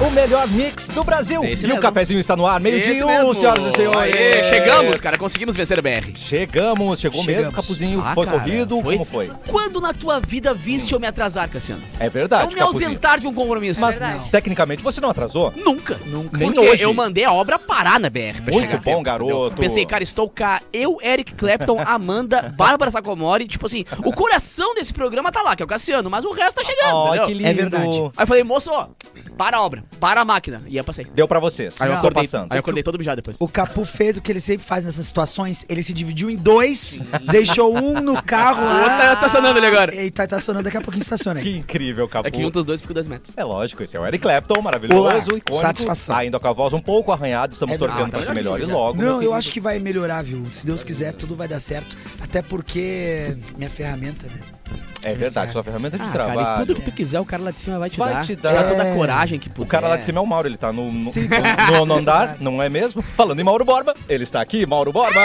O melhor mix do Brasil. Esse E mesmo. o cafezinho está no ar, meio-dia Esse e mesmo. senhoras e senhores. Aê, chegamos, cara, conseguimos vencer a BR. Chegou mesmo, Capuzinho. Ah, foi cara, corrido, foi? como foi? Quando na tua vida viste eu me atrasar, Cassiano? É verdade, Eu me Capuzinho. ausentar de um compromisso. Mas, verdade. tecnicamente, você não atrasou? Nunca. Nem Porque hoje. eu mandei a obra parar na BR pra Muito chegar a bom, tempo, garoto. entendeu? Pensei, cara, estou cá. Eu, Eric Clapton, Amanda, Bárbara Sacomori. Tipo assim, o coração desse programa tá lá, que é o Cassiano, mas o resto tá chegando, Ó, entendeu? que lindo. É verdade. Aí eu falei, moço, ó, para a obra, para a máquina. E aí eu passei. Deu pra vocês. Aí eu Não, acordei, passando. aí eu acordei todo mijado depois. O Capu fez o que ele sempre faz nessas situações. Ele se dividiu em dois, deixou um no carro O lá. outro tá estacionando ali agora. E tá estacionando, daqui a pouquinho estaciona aí. Que incrível, Capu. É que junta os dois e fica 2 metros. É lógico, esse é o Eric Clapton, maravilhoso, Olá, icônico. satisfação. Ainda com a voz um pouco arranhada, estamos É torcendo verdade. pra que melhore Já. logo. meu Não, eu querido. acho que vai melhorar, viu? Se Deus quiser, tudo vai dar certo. Até porque minha ferramenta, né? É verdade, sua ferramenta de Ah, trabalho. cara, e tudo que tu quiser, o cara lá de cima vai te Vai dar. te dar. Te dá toda a É. coragem que puder. O cara lá de cima é o Mauro, ele tá no Sim. no andar, não é mesmo? Falando em Mauro Borba, ele está aqui, Mauro Borba!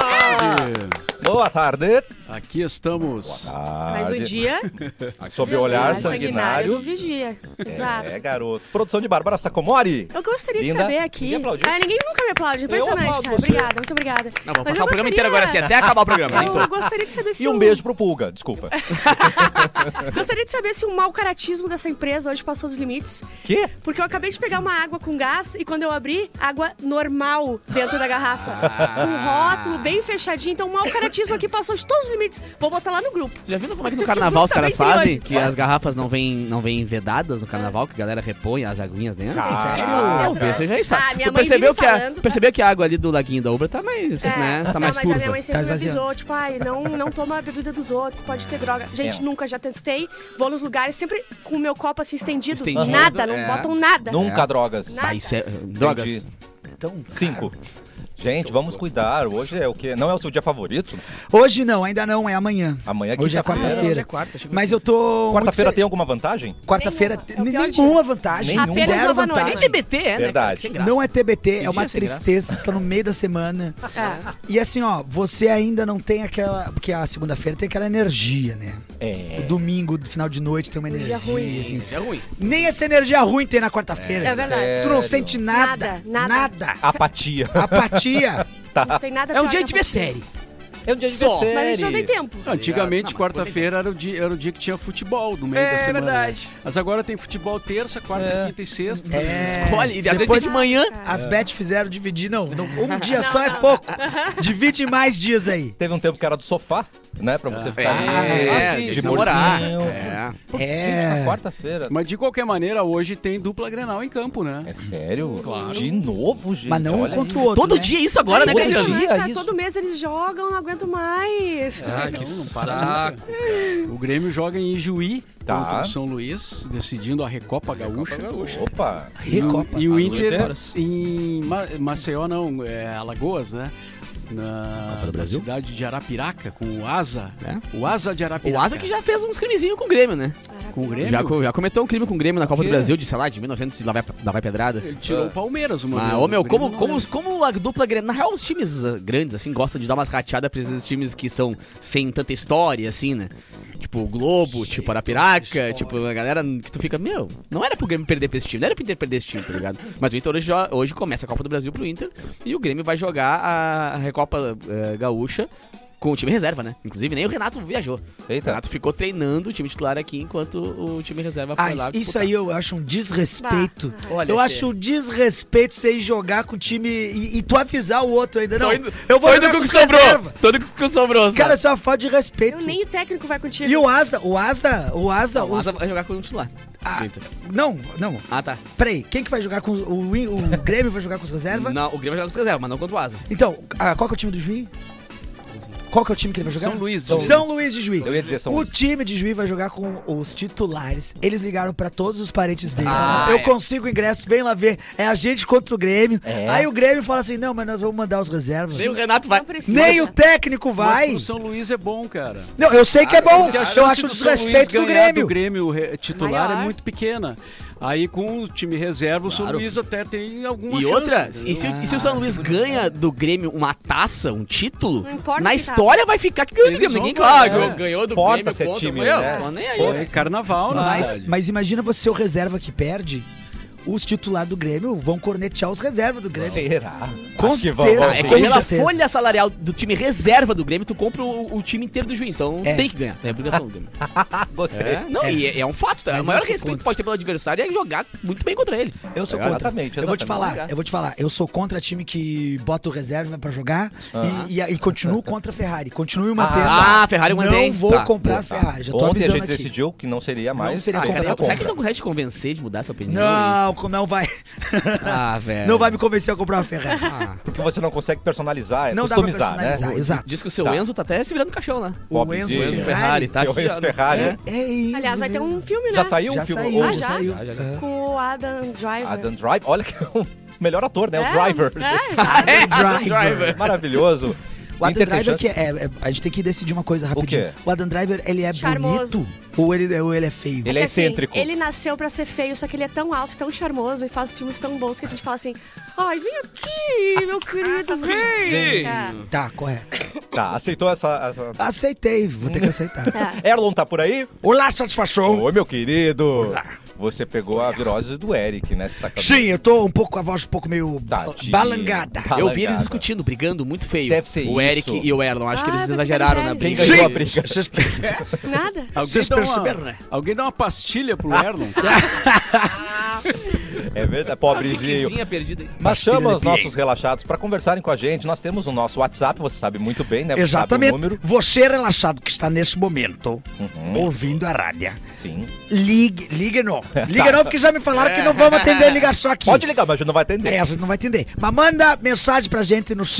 Boa tarde! Aqui estamos. Mais um dia. Sob o olhar do sanguinário. vigia. Exato. É, garoto. Produção de Bárbara Sacomori. Eu gostaria de Linda. saber aqui. Ninguém aplaudiu. Ninguém nunca me aplaude. Impressionante, aplaudo cara. você. Obrigada, muito obrigada. Não, vamos Mas passar eu o programa gostaria- inteiro agora assim, até acabar o programa. Nem Eu todo. gostaria de saber se E um beijo pro Pulga, desculpa. Gostaria de saber se o mau caratismo dessa empresa hoje passou dos limites. Quê? Porque eu acabei de pegar uma água com gás e quando eu abri, água normal dentro da garrafa. Com rótulo bem fechadinho. Então o mau caratismo aqui passou de todos os limites. Vou botar lá no grupo. Você já viu como é que no carnaval os Tá caras bem que fazem? hoje. Que as garrafas não vêm vedadas no carnaval, que a galera repõe as aguinhas dentro? Sério? Vê, você já sabe. Ah, minha Tu mãe percebeu vive falando. percebeu que a água ali do laguinho da Ubra tá mais, né? Tá mais mas turva. a minha mãe sempre Tá me esvaziando. avisou, tipo, ai, não toma a bebida dos outros, pode ter droga. Gente, É. nunca já testei, vou nos lugares sempre com o meu copo assim estendido. Estendido, Nada, não é. botam nada. Nunca drogas. Nada. Ah, isso é... Drogas. Entendi. Então, 5. Gente, vamos cuidar. Hoje é o quê? Não é o seu dia favorito? hoje não, ainda não, é amanhã. Amanhã é Hoje é quinta-feira. quarta-feira. Hoje é quarta, chegou Mas eu tô. Quarta-feira muito tem alguma vantagem? Quarta-feira, Nenhuma. É o pior nenhuma vantagem. Nenhuma. Apenas Zero Nova Noite. Nem vantagem. TBT, né? Verdade. cara? Sem graça. Não é TBT, Que é uma dia sem graça. tristeza, tá no meio da semana. É. E assim, ó, você ainda não tem aquela. Porque a segunda-feira tem aquela energia, né? É. O domingo, no final de noite, tem uma Energia energia. ruim. Assim. É ruim. Nem essa energia ruim tem na quarta-feira. É verdade. Tu não Sério? sente nada. Nada. Apatia. Apatia. Não tem nada É um pior dia que de ver apatia. série. É um dia de Só. ver Mas a gente não série. tem tempo. Antigamente, Não, mas quarta-feira era o dia que tinha futebol no meio É da semana. verdade. Mas agora tem futebol terça, quarta, É. quinta e sexta. Escolhe. E às vezes Depois- tem de manhã. As bets fizeram dividir, não. Um dia só é pouco. Divide em mais dias aí. Teve um tempo que era do sofá, né? Pra você ficar sim, de namorar. morcinho. É. Gente, na quarta-feira. Mas de qualquer maneira, hoje tem dupla Grenal em campo, né? É sério? Claro. De novo, gente. Mas não um olha contra aí. o outro. Todo né? dia isso agora, né, Todo Cassiano? dia. Impressionante, cara. isso. Todo mês eles jogam, não aguento mais. Que saco. O Grêmio joga em Ijuí Tá. contra o São Luís, decidindo a Recopa Gaúcha. Opa. Recopa. E o Às Inter 8 horas. em Maceió, não, é Alagoas, né? Na do Brasil? cidade de Arapiraca, com o Asa. É? O Asa de Arapiraca. O Asa que já fez uns crimezinhos com o Grêmio, né? Com o Grêmio. Já cometeu um crime com o Grêmio na Copa quê? do Brasil, de, sei lá, de 1900 e lá vai pedrada. Ele tirou o Palmeiras uma Mas, vez. ô meu, O Grêmio como não lembra. a dupla Grêmio... Na real, os times grandes, assim, gostam de dar umas rateadas pra esses times que são sem tanta história, assim, né? Tipo o Globo, tipo Arapiraca, tipo a galera que tu fica, meu, não era pro Grêmio perder pra esse time, não era pro Inter perder esse time, tá ligado? Mas o Inter hoje começa a Copa do Brasil pro Inter e o Grêmio vai jogar a Recopa Gaúcha com o time reserva, né? Inclusive nem o Renato viajou. O Eita. Renato ficou treinando o time titular aqui enquanto o time reserva foi lá. isso disputar. aí eu acho um desrespeito. Olha, Eu Tchê. acho um desrespeito você ir jogar com o time e tu avisar o outro ainda. Não, Tô indo- eu vou tô jogar indo com com os o que sobrou. reserva. Tô indo com o que sobrou, sabe? Cara, isso é uma falta de respeito. Nem o técnico vai contigo. E o Asa, O Asa os- vai jogar com o titular. Ah, do Inter. não. Ah, tá. Peraí, quem que vai jogar com o Grêmio vai jogar com os reserva? Não, o Grêmio vai jogar com os reserva, mas não contra o Asa. Então, qual que é o time do Juiz? Qual que é o time que ele vai jogar? São Luís. São Luís de Juiz. Eu ia dizer São O Luís. time de Juiz vai jogar com os titulares. Eles ligaram pra todos os parentes dele. Ah, Eu é. consigo ingresso, vem lá ver. É a gente contra o Grêmio. É. Aí o Grêmio fala assim: não, mas nós vamos mandar os reservas. Nem o Renato vai. Não precisa. Nem o técnico vai. O São Luís é bom, cara. Não, eu sei que é bom. Porque a Eu chance acho o do São Luís desrespeito do ganhar Grêmio. do Grêmio titular Maior. é muito pequena. Aí com o time reserva, o São Claro. Luís até tem alguma E chance. outra, e se o São Luís ganha do Grêmio uma taça, um título, Não importa na quem tá. história vai ficar que ganhou do Eles Grêmio. Ninguém vão claro, ganhar. ganhou do Importa Grêmio se é contra time, meu, né? tô nem aí. É carnaval na cidade. Mas imagina você o reserva que perde. os titulares do Grêmio vão cornetear os reservas do Grêmio. Será? Com Acho que certeza. vamos É sim. como Com a certeza. folha salarial do time reserva do Grêmio, tu compra o time inteiro do Juiz. Então tem que ganhar. É a obrigação do Grêmio. Gostei. É, não, e é um fato, tá? Mas O maior eu sou respeito contra. que pode ter pelo adversário é jogar muito bem contra ele. Eu sou É, contra. exatamente, Eu vou te exatamente. falar. Eu sou contra time que bota o reserva pra jogar e continuo contra a Ferrari. Continue mantendo. Ah, Ferrari eu Não mantém. vou Tá. comprar a Ferrari. Já tô Ontem a avisando gente aqui. decidiu que não seria mais. Não seria Ah, comprar cara, essa será que compra. estão correto de convencer de mudar essa opinião? Não vai. Ah, velho. Não vai me convencer a comprar uma Ferrari. Ah, Porque você não consegue personalizar, Não dá pra customizar, personalizar, né? exato. diz que o seu Tá. Enzo tá até se virando caixão lá. O Pobrezinho. Enzo Ferrari, tá Seu aqui, Enzo ó. Ferrari. É isso. Aliás, vai ter um filme, né? Já saiu Já um filme? saiu, ou- já já? saiu. Já. Com o Adam Driver. Adam Driver. Olha que é o melhor ator, né? O É, Driver. É, exato. É, Driver. Maravilhoso. O Adam Inter tem Driver chance- a gente tem que decidir uma coisa rapidinho. quê? O Adam Driver, ele é Charmoso. bonito ou ele é feio? Ele é Assim, excêntrico. ele nasceu pra ser feio, só que ele é tão alto, tão charmoso e faz filmes tão bons que a gente fala assim: ai, vem aqui, meu querido, vem. É. Tá, correto. Tá, aceitou essa... Aceitei, vou ter que aceitar. É. Erlon tá por aí? Olá, satisfação. Oi, meu querido. Você pegou a virose do Eric, né? Você tá com a- Sim, eu tô com a voz um pouco meio Tadinho. balangada. Tá. Eu vi eles Balangada. discutindo, brigando muito feio. Deve ser o Eric isso. e o Erlon. Acho que eles vai exageraram ficar na Quem briga. ganhou a briga? Nada. Vocês perceberam, né? Alguém dá uma pastilha pro Erlon? É verdade, pobrezinho. Piquezinha perdida aí. Mas Pastilha chama de os nossos relaxados pra conversarem com a gente. Nós temos o nosso WhatsApp, você sabe muito bem, né? Você Exatamente. sabe o número. Você relaxado que está nesse momento ouvindo a rádio. Sim. Ligue não. Ligue não, porque já me falaram que não vamos atender a ligação aqui. Pode ligar, mas a gente não vai atender. É, a gente não vai entender. Mas manda mensagem pra gente no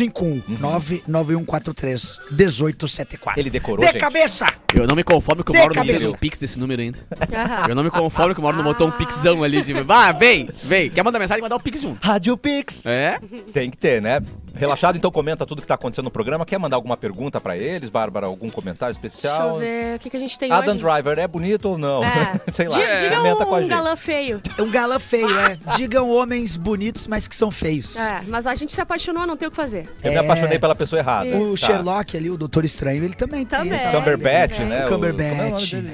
51991431874. Ele decorou, De gente. cabeça! Eu não me conformo que o De Mauro não cabeça. fez o pix desse número ainda. Aham. Eu não me conformo que o Mauro não botou um pixão ali. Tipo, vá, vem. Quer mandar mensagem e mandar o pix junto. Rádio Pix. É? Tem que ter, né? Relaxado, então comenta tudo que tá acontecendo no programa. Quer mandar alguma pergunta pra eles, Bárbara? Algum comentário Deixa especial? eu ver o que a gente tem Adam hoje. Driver é bonito ou não? É. Sei lá. Diga comenta com a um gente. galã feio. Um galã feio, é. Digam homens bonitos, mas que são feios. É, mas a gente se apaixonou, não tem o que fazer. Eu me apaixonei pela pessoa errada. O Tá. Sherlock ali, o Doutor Estranho, ele também tem Também. essa... Cumberbatch, Também. né? Cumberbatch. Como é o nome dele?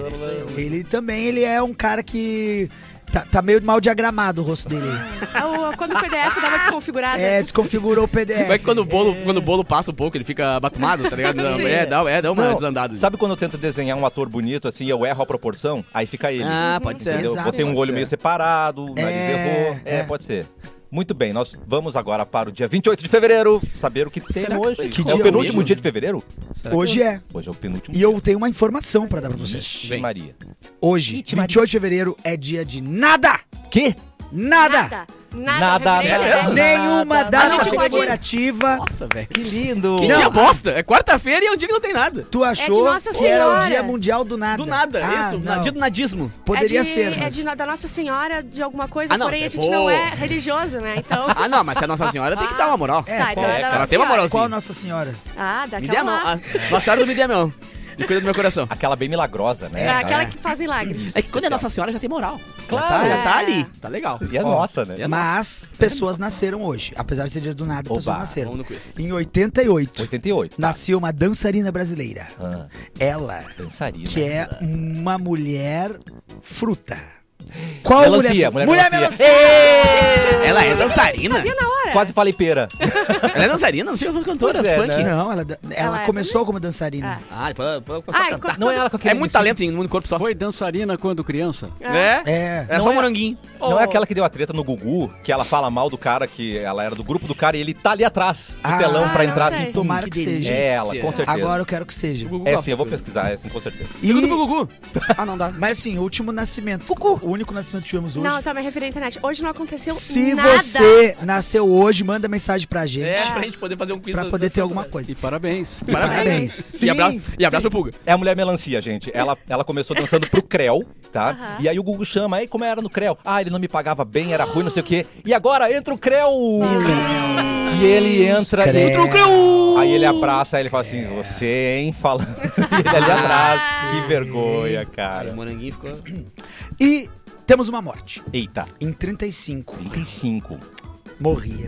Ele também, ele é um cara que... Tá meio mal diagramado o rosto dele. Quando o PDF dá uma desconfigurada. É, desconfigurou o PDF. Como é que quando o bolo passa um pouco, ele fica batumado, tá ligado? Não, Sim. dá uma Não, desandada. sabe quando eu tento desenhar um ator bonito assim, eu erro a proporção? Aí fica ele. Ah, pode ser. Entendeu? Exato. Botei um Pode olho ser. meio separado, o nariz errou. é. Pode ser. Muito bem, nós vamos agora para o dia 28 de fevereiro, saber o que tem Será que hoje. foi É isso? o Que dia penúltimo mesmo? dia de fevereiro? Hoje é. Hoje é o penúltimo E eu tenho uma informação pra dar pra vocês. Ixi, Vem. Maria. Hoje, 28 de fevereiro, é dia de nada! Que? Nada! Nada, referente. nada. Nenhuma Nada, data nada. comemorativa. Nossa, velho. Que lindo. Que dia bosta. É quarta-feira e é um dia que não tem nada. Tu achou Nossa que era o Senhora. dia mundial do nada? Do nada, isso. não. Dia do nadismo. Poderia ser, É mas... da Nossa Senhora de alguma coisa, Ah, não, porém é a gente boa. não é religioso, né? Então. Ah, não, mas se é Nossa Senhora, tem que dar uma moral. É, Tá, então qual, é da ela Nossa tem uma Senhora. moralzinha. qual Nossa Senhora? Ah, Me dê a daquela mão. lá. Nossa Senhora do Me Dê a Mão. E cuida do meu coração. Aquela bem milagrosa, né? É cara? aquela que faz milagres. É que quando é Nossa Senhora já tem moral. Claro. Já tá É. ali. Tá legal. E é nossa, né? É Mas pessoas nasceram hoje. Apesar de ser dia do nada, Oba, pessoas nasceram. Vamos no quiz. Em 88, 88. Tá. nasceu uma dançarina brasileira. Ah, Ela, dançarina. que é uma mulher fruta. Qual Melancia, mulher melancia. melancia? Ela é dançarina? Sabia na hora. Quase falei pera. Ela é dançarina? Não sei se fosse cantora, Pois é, funk. né? Não, ela Ela é começou como dançarina. Ah, depois Ah, cantar. Não é ela com aquele É muito talento em um corpo só. Foi dançarina quando criança? É? É. É Não só é- moranguinho. Não é aquela que deu a treta no Gugu, que ela fala mal do cara, que ela era do grupo do cara e ele tá ali atrás do Ah, telão pra não entrar sei. assim. Tomara que seja. É ela, com certeza. Agora eu quero que seja. É sim, eu vou pesquisar, é sim, com certeza. Pergunta E... pro Gugu. Ah, não dá. Mas assim, o último nascimento. O único nascimento que tivemos hoje. Não, tá, mas referi à internet. Hoje não aconteceu Se nada. você nasceu hoje, manda mensagem pra gente. É, pra gente poder fazer um quiz. Pra da- poder da- ter alguma coisa. E parabéns. Parabéns. Sim, E abraço pro Puga. É a mulher melancia, gente. Ela começou dançando pro Creu, tá? E aí o Gugu chama, aí como era no Creu? Ah, ele não me pagava bem, era ruim, não sei o quê. E agora entra o Creu! E ele entra Creu. e Entra o Creu! Aí ele abraça, aí ele fala assim, você, hein? Fala. E ele ali atrás. Que vergonha, Aí cara. o moranguinho ficou... E temos uma morte. Eita. Em 35, 35. morria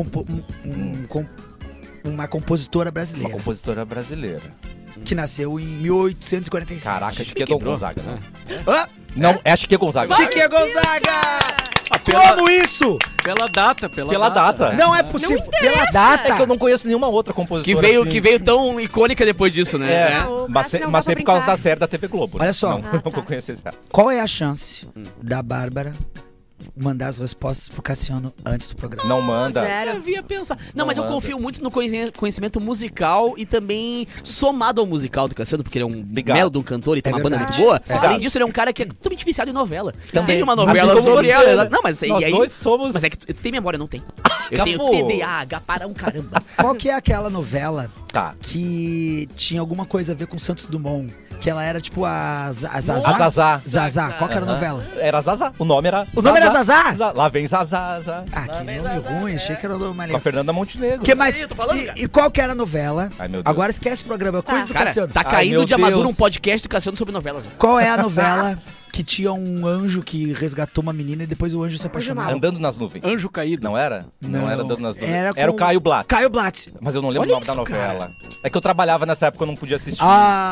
uma compositora Uma brasileira compositora brasileira. que nasceu em 1847. Caraca, acho que é Quebrou. Gonzaga, né? Ah, Não, é Chique Gonzaga. Chique Gonzaga! pela- Como isso? Pela data. Pela data. Não é possível. Não Pela interessa. data. É que eu não conheço nenhuma outra compositora Que veio tão icônica depois disso, né? É, Ah, o mas, Cássio não mas dá pra sempre por causa brincar. da série da TV Globo. né? Olha só. Não, Ah, não tá. conheço esse cara. Qual é a chance da Bárbara mandar as respostas pro Cassiano antes do programa? Não manda. Zero. Eu devia pensar. Não, Não mas eu manda. confio muito no conhecimento musical e também somado ao musical do Cassiano, porque ele é um Obrigado. mel de um cantor e tem É uma banda verdade. muito boa. Verdade. Além disso, ele é um cara que é totalmente viciado em novela. Também. Tem uma Assim novela como sobre você, ela. né? Não, mas Nós e aí, dois somos... Mas é que tu tem memória, não tem. Eu tenho Acabou. TDAH para um caramba. Qual que é aquela novela Tá. que tinha alguma coisa a ver com Santos Dumont? Que ela era tipo a Zazá? A Zazá. Zazá. Qual que era a Aham. novela? Era Zazá. O nome era O nome era Zazá? Lá vem Zazá. Zazá. Ah, que nome ruim. Achei que era o nome mais Com a legal. Fernanda Montenegro. Que mais? Eu tô falando, cara. E qual que era a novela? Ai, meu Deus. Agora esquece o programa. Coisa do Cara, Cassiano. tá Ai, caindo meu de Amadura Deus. um podcast do Cassiano sobre novelas. Qual é a novela que tinha um anjo que resgatou uma menina e depois o anjo se apaixonava? Andando nas nuvens. Anjo caído. Não era? Não era Andando nas nuvens. Era Era o com- Caio Blatt. Caio Blatt. Mas eu não lembro Olha o nome da isso, novela. É que eu trabalhava nessa época, eu não podia assistir.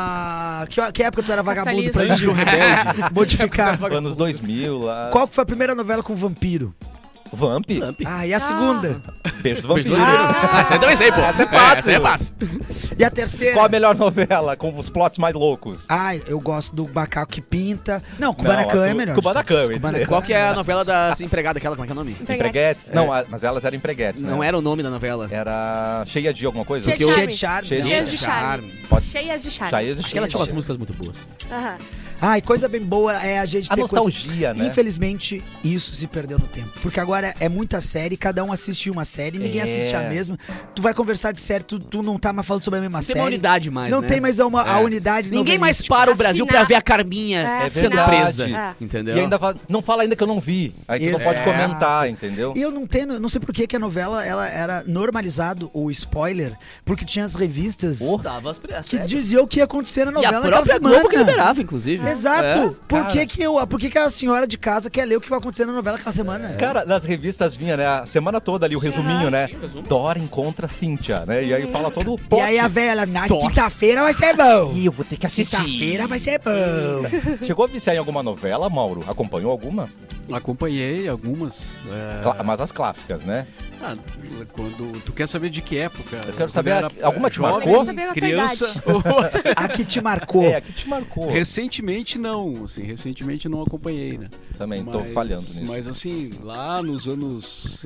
Ah, que época tu era vagabundo pra Capitalista. Anjo Rebelde? Modificar. Anos 2000 lá. Qual que foi a primeira novela com vampiro? Vamp? Ah, e a segunda? Beijo do Vampiro. Ah, essa aí também sei, pô. Essa é fácil. Essa aí é fácil. E a terceira? Qual a melhor novela com os plots mais loucos? Ai, eu gosto do Macaco que Pinta. Não, Não, Kubanacan a é tu- melhor. Kubanacan, de todos. esse é. Qual que é a novela das empregadas, aquela, como é que é o nome? Empreguetes? Não, mas elas eram empreguetes, né? Não era o nome da novela. Era cheia de alguma coisa? Cheia de Cheia de charme. Cheia de- Cheias de charme. Pode Cheias de charme. Cheia de Acho que ela tinha umas charme. músicas muito boas. Aham. Ai, coisa bem boa é a gente A ter nostalgia, coisa... né? Infelizmente, isso se perdeu no tempo. Porque agora é muita série, cada um assiste uma série, ninguém É. assiste a mesma. Tu vai conversar de série, tu não tá mais falando sobre a mesma Não tem série. uma unidade mais, Não né? tem mais a unidade Ninguém mais novelística. para o Brasil pra Afinar. ver a Carminha É sendo verdade. presa. É. Entendeu? E ainda não fala ainda que eu não vi. Aí tu não pode Exato. comentar, entendeu? E eu não sei por que a novela ela era normalizado o spoiler, porque tinha as revistas Dava as que diziam o que ia acontecer na E novela a naquela própria semana. Globo que liberava, inclusive. Exato. É. Por que a senhora de casa quer ler o que vai acontecer na novela aquela semana? Cara, nas revistas vinha, né, a semana toda ali, o resuminho, né? Dora encontra Cíntia, né? E aí fala todo o E pote. aí a velha, na quinta-feira vai ser bom. Ih, eu vou ter que assistir. Quinta-feira vai ser bom. Chegou a viciar em alguma novela, Mauro? Acompanhou alguma? Acompanhei algumas. Mas as clássicas, né? Quando tu quer saber de que época? Eu quero Quando saber era, alguma te jovem, marcou? Eu quero saber a tua criança. A que te marcou. É, que te marcou. Recentemente não, assim, recentemente não acompanhei, né? Também tô falhando nisso. Mas assim, lá nos anos,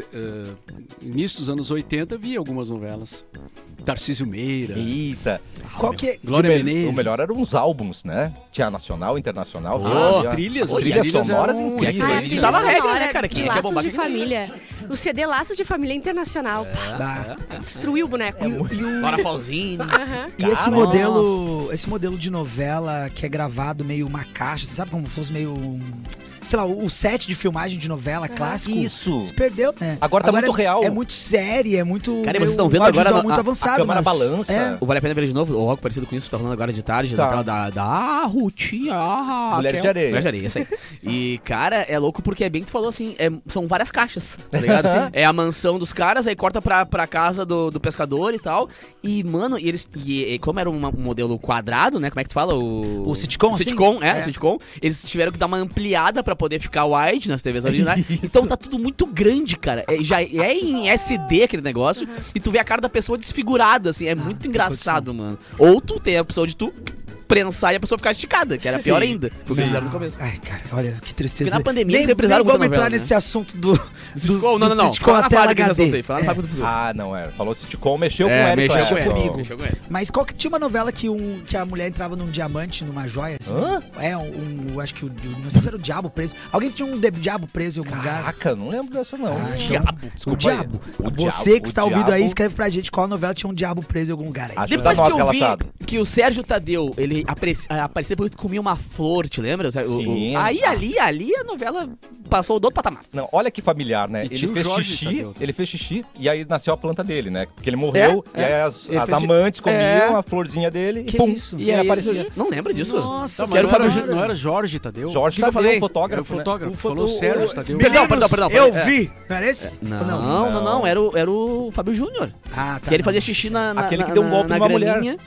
início dos anos 80, vi algumas novelas. Tarcísio Meira, Eita. Qual que Glória o Menezes. melhor eram os álbuns, né? Tinha nacional, internacional. As tinha- trilhas, As trilhas sonoras eram- incríveis. Ah, Ah, a a gente trilha tava regra, sonora né, cara? de Quem quer Laços bombar de que- Família. O CD Laços de Família Internacional. Bah. Destruiu o boneco. Bora pauzinho. Aham. E esse Nossa. esse modelo de novela que é gravado meio uma caixa, você sabe como se fosse meio sei lá, o set de filmagem de novela clássico. Isso. Se perdeu, né? Agora tá muito real. É muito série, é muito Cara, e vocês meio estão vendo um audiovisual agora muito a avançado, A câmera mas- balança. é. O Vale a Pena Ver de Novo, ou algo parecido com isso, tá falando agora de tarde, Tá. daquela da Rutinha. Mulheres de Areia. Mulheres de Areia, isso aí. E, cara, é louco porque é bem que tu falou assim, são várias caixas, tá ligado? É a mansão dos caras, aí corta pra casa do pescador e tal. E, mano, e como era um modelo quadrado, né? Como é que tu fala? O sitcom, O assim? sitcom, É. o sitcom. Eles tiveram que dar uma ampliada pra poder ficar wide nas TVs originais. Então tá tudo muito grande, cara. Já é em SD aquele negócio. E tu vê a cara da pessoa desfigurada, assim. É muito engraçado, mano. Ou tu tem a opção de tu prensar e a pessoa ficar esticada, que era pior ainda. Porque eles fizeram no começo. Ai, cara, olha, que tristeza. Porque na pandemia nem, eles reprisaram nem vamos muita entrar novela, nesse assunto do Sitcom, não. sitcom Fala na até fábrica desse assunto HD. aí, fala na fábrica do futuro. Ah, não era. Falou sitcom, mexeu com o É, Eric. mexeu com Clapton. ele. comigo. Mexeu com ele. Mas qual que tinha uma novela que a mulher entrava num diamante, numa joia, assim? Hã? Acho que não sei se era o diabo preso. Alguém tinha um diabo preso em algum lugar? Caraca, não lembro dessa não. Ah, então- Diabo. O Desculpa aí. diabo. O Você diabo, que está o ouvindo aí, diabo. escreve pra gente qual novela tinha um diabo preso em algum lugar aí. Ajuda Depois nós, que eu vi relaxado. que o Sérgio Tadeu, ele aparecia depois que comia uma flor, te lembra? Sim. Aí ali a novela passou do outro patamar. Não, olha que familiar, né? E Ele tinha o fez Jorge xixi, Tadeu. ele fez xixi e aí nasceu a planta dele, né? Porque ele morreu É, e aí é. as Ele fez amantes xixi. comiam É. a florzinha dele Que e pum, isso? e ele aparecia. Não lembra disso? Nossa, Tá, mas Quero não, era, falar- não era Jorge Tadeu? Jorge que eu Tadeu, falei? Era o fotógrafo, né? fotógrafo. O Falou foto- Sérgio o- Tadeu. Perdão, Meninos, perdão. Eu É. vi. Não era esse? Ou Não, era o Fábio Júnior. Ah, tá. Que ele não. fazia xixi na Aquele que deu um golpe na numa mulher. graninha.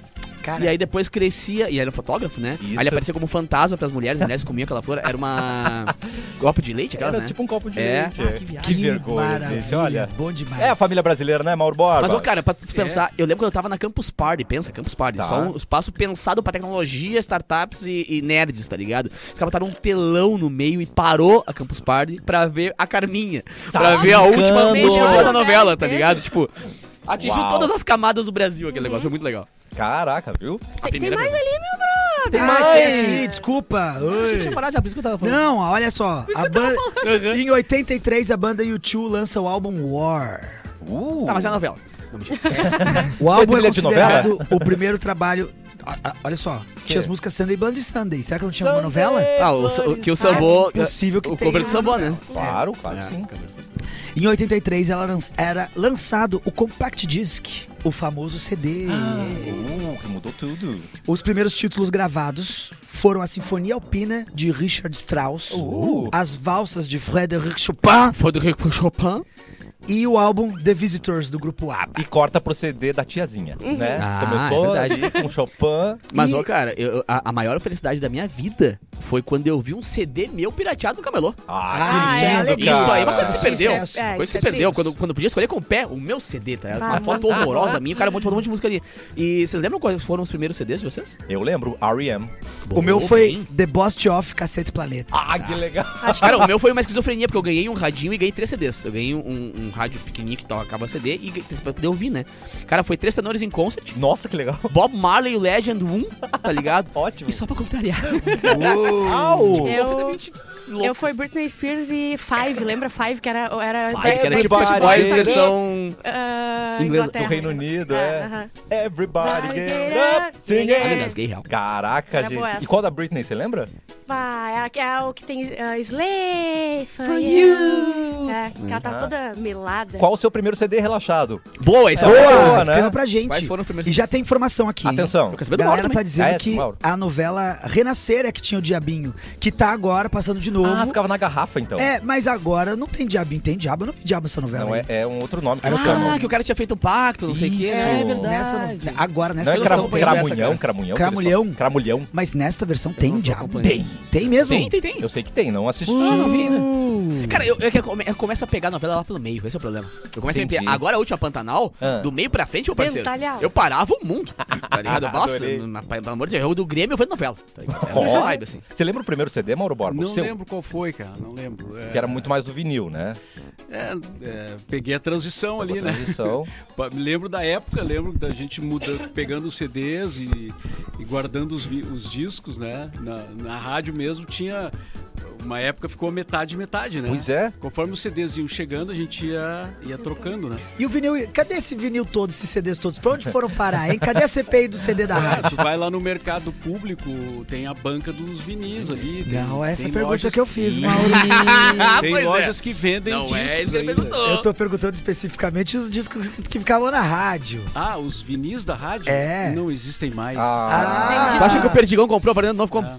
Cara, E aí depois crescia, e era um fotógrafo, né? Isso. Aí ele aparecia como fantasma pras mulheres, as mulheres comiam aquela flor. Era uma copo de leite, aquela, Era né? tipo um copo de É. leite. Ah, que viagem. Que vergonha, maravilha, gente. Olha. bom demais. É a família brasileira, né, Mauro Borba? Mas, ô, cara, pra tu pensar, eu lembro quando eu tava na Campus Party, pensa, Campus Party, Tá. só um espaço pensado pra tecnologia, startups e nerds, tá ligado? Os caras botaram um telão no meio e parou a Campus Party pra ver a Carminha, pra ver a última brincando. da novela, tá ligado? Tipo, atingiu Uau. todas as camadas do Brasil aquele negócio, foi muito legal. Caraca, viu? A Tem primeira mais vez. ali, meu brother. Tem Ah, mais. tem aqui, desculpa. Deixa eu parar já, por isso que eu tava falando. Não, olha só. Em 83, a banda U2 lança o álbum War. Tá, mas é a novela. Não, mentira. O álbum é trilha de considerado o primeiro trabalho... Olha só, tinha as músicas Sunday Bloody Sunday. Será que não tinha uma novela? Ah, que o Sambô... É possível que o tenha. cover de Sambô, né? Claro, claro que sim. cover de Sambô. Em 83 era lançado o Compact Disc, o famoso CD. Que mudou tudo. Os primeiros títulos gravados foram a Sinfonia Alpina de Richard Strauss, as Valsas de Frédéric Chopin Foi do Rico Chopin. e o álbum The Visitors do grupo ABBA. E corta pro CD da tiazinha, né? Ah, Começou é verdade. ali com Chopin. Mas, E- ô, cara, a maior felicidade da minha vida foi quando eu vi um CD meu pirateado no camelô. Ah, que é lindo, legal. Isso aí, cara. você se perdeu. Sucesso. É, Coisa isso que é se perdeu. triste. Quando podia escolher com o pé, o meu CD, tá? Uma Ah, foto horrorosa minha, o cara botou um monte de música ali. E vocês lembram quais foram os primeiros CDs de vocês? Eu lembro, R.E.M. O meu Boa, foi bem. The Boss Off Cacete Planeta. Ah, que legal. Cara, o meu foi uma esquizofrenia, porque eu ganhei um radinho e ganhei 3 CDs. Eu ganhei um rádio pequenininho que tocava CD e pra poder ouvir, né? Cara, foi 3 tenores em concert. Nossa, que legal. Bob Marley, o Legend 1, tá ligado? Ótimo. E só pra contrariar. Au! Eu fui Britney Spears e Five, lembra Five? Que era Vai, que era tipo Everybody Backstreet Boys get versão... Inglês Inglaterra. Do Reino Unido, é. aham. Everybody get Get up, up, sing sing Olha, it. engasguei real. Caraca, Era gente. boa essa. E qual da Britney, você lembra? Vai, é o que tem Slay for you. É, que ela tá toda melada. Qual o seu primeiro CD relaxado? Boa, isso é Boa, boa. né? Escreva pra gente. Quais foram os primeiros E já tem informação aqui. Atenção. Eu quero A saber do Mauro galera tá também. dizendo É, que Mauro. a novela Renascer é que tinha o Diabinho, que tá agora passando de novo. Ah, ficava na garrafa, então. É, mas agora não tem Diabinho, tem Diabo. Eu não vi Diabo nessa novela. Não, aí. é um outro nome. Era o eles Camão. chamam. Ah, que o cara tinha feito um pacto, não sei o que. Isso. É verdade. Nessa no- Agora, nessa Não é Essa eu não conheço essa, Cramunhão, cara. Cramunhão? Cramulhão? Cramulhão. Mas nesta versão não tem tô Diabo. acompanhando. Tem mesmo? Tem. Eu sei que tem, não assisti. Ah, não vi ainda. Uh. Cara, eu começo a pegar a novela lá pelo meio, esse é o problema. Eu começo a Entendi. entender. Agora a última Pantanal, Ah. do meio pra frente, meu parceiro. Ventalhau. Eu parava o mundo. Tá ligado? Nossa, Adorei. pelo amor de Deus, eu do Grêmio eu vendo novela. Tá ligado? É essa Ó. vibe, assim. Você lembra o primeiro CD, Mauro Borba? Não o seu? lembro qual foi, cara, não lembro. Que era muito mais do vinil, né? Peguei a transição ali, né? Transição. Me lembro da época, lembro da gente pegando os CDs e guardando os discos, né? Na rádio mesmo tinha... Uma época ficou metade, né? Pois é. Conforme os CDs iam chegando, a gente ia trocando, né? E o vinil, cadê esse vinil todo, esses CDs todos? Pra onde foram parar, hein? Cadê a CPI do CD da rádio? Tu vai lá no mercado público, tem a banca dos vinis ali. Não, essa tem pergunta lojas que eu fiz, que- Mauro. Tem Pois é. lojas que vendem Não discos é isso que ele ainda. perguntou. Eu tô perguntando especificamente os discos que ficavam na rádio. Ah, os vinis da rádio? É. Não existem mais. Tu acha que o Perdigão comprou aparelho novo como?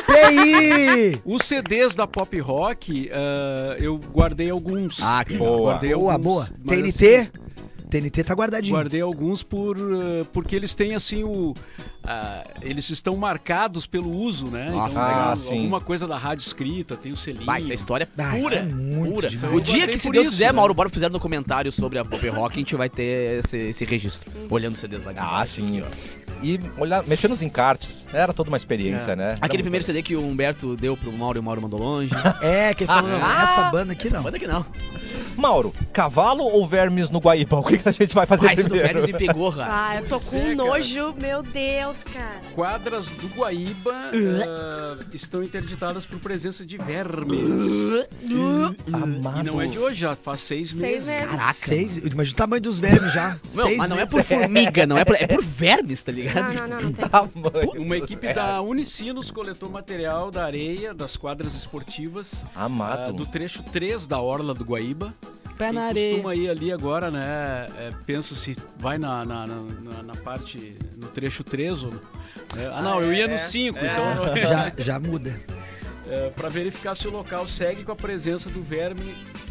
CPI! Os CDs da Pop Rock, eu guardei alguns. Ah, que legal. Boa. Guardei Boa, alguns, boa. mas, TNT? assim, TNT tá guardadinho. guardei alguns porque eles têm assim eles estão marcados pelo uso, né? Nossa, então, legal. tem sim. alguma coisa da rádio escrita, tem o selinho. Vai, essa história Ah, isso pura. é muito pura. demais. O dia guardei que, se por Deus isso, quiser, né? Mauro Borba fizer no comentário sobre a Pop Rock, a gente vai ter esse registro. Olhando os CDs lá de Ah, baixo, sim. aqui, ó. E mexer nos encartes. Era toda uma experiência, né? Aquele Era primeiro muito CD que o Humberto deu pro Mauro e o Mauro mandou longe. É, que ele falou, não, essa banda aqui não. Manda que não. legal. Mauro, cavalo ou vermes no Guaíba? O que a gente vai fazer Ah, esse do primeiro? Férias me pegou, cara. Ah, eu tô com Sei, cara. nojo, meu Deus, cara. Quadras do Guaíba estão interditadas por presença de vermes. Amado. E não é de hoje, já faz 6 meses. 6 meses. Caraca. 6, imagina o tamanho dos vermes já. Não, 6 mas não é por formiga, não é por, é por vermes, tá ligado? Não tem. Tamanho Uma dos equipe vermes. da Unicinos coletou material da areia das quadras esportivas Amado. do trecho 3 da Orla do Guaíba. Pé Quem na areia. costuma ir ali agora, né? Pensa se vai na parte, no trecho 3 ou... não, eu ia no 5, então... Já muda. Para verificar se o local segue com a presença do verme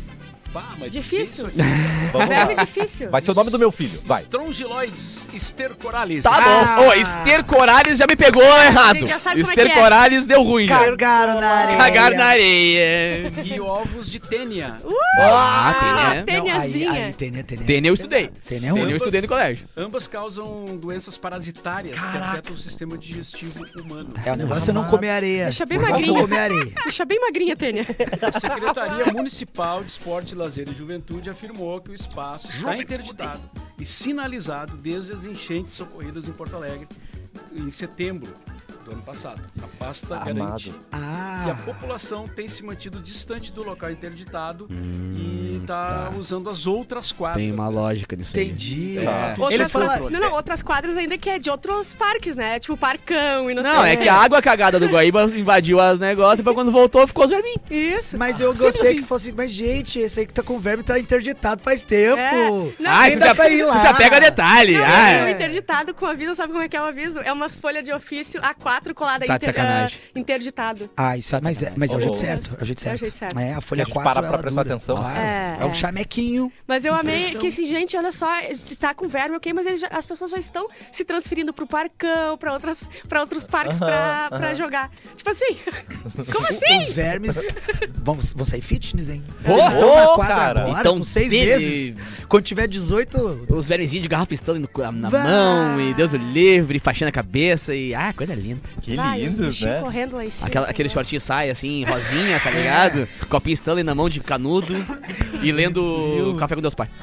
Bah, mas Difícil. dizer isso aqui- Vamos Verme lá. difícil. Vai ser o nome do meu filho. Vai. Strongyloides estercoralis. Tá bom. Ô, estercoralis já me pegou errado. gente já sabe como é que é. Estercoralis deu ruim. já. Cagaram na areia. Cagar na areia. E ovos de tênia. Ah, tem, né? Não, Têniazinha. aí, Tênia. Tênia eu estudei. Tênia é Tênia ruim. eu estudei no colégio. Ambas causam doenças parasitárias que afetam o sistema digestivo humano. É, o negócio é não comer areia. Deixa bem O negócio é não magrinha. comer areia. Deixa bem magrinha, Tênia. A Secretaria Municipal de Esporte, Lazer e Juventude afirmou que o espaço está interditado e sinalizado desde as enchentes ocorridas em Porto Alegre em setembro do ano passado. A pasta garante que a população tem se mantido distante do local interditado e está usando as outras quadras. Tem uma lógica nisso aí. Entendi. Tá. Outras, Eles falaram... não, outras quadras ainda que é de outros parques, né? Tipo Parcão e não, Não, sei é o que quê. a água cagada do Guaíba invadiu as negócios e depois quando voltou ficou os verminhos. Isso. Mas eu Sempre gostei assim. que fosse, mas gente, esse aí que tá com verme tá interditado faz tempo. É. Não, Ah, nem dá pra ir lá. você se apega a detalhe. Não, Ah, o interditado com aviso, sabe como é que é o aviso? É umas folhas de ofício A4 colada Tá de sacanagem. interditado. Ah, isso é, mas é o jeito certo. É o jeito É o certo. jeito certo. É, a Que folha a gente 4 para pra ela prestar dura. atenção. Claro. É, É o é. chamequinho. Mas eu amei que assim, gente, olha só, tá com verme, ok, mas as pessoas já estão se transferindo pro Parcão, pra outros parques pra jogar. Tipo assim, como assim? Os vermes vão sair fitness, hein? Pô, Eles estão na ô, quadra cara. agora, Então com 6 teve- meses. Quando tiver 18... os vermezinhos de garrafa Stanley na Bah! mão e Deus o livre, faixinha na cabeça e... Ah, coisa linda. Que Vai, os lindos, bichinhos né? correndo lá em cima. Aquele shortinho sai assim, rosinha, tá ligado? Copinho Stanley na mão de canudo e lendo Café com Deus Pai.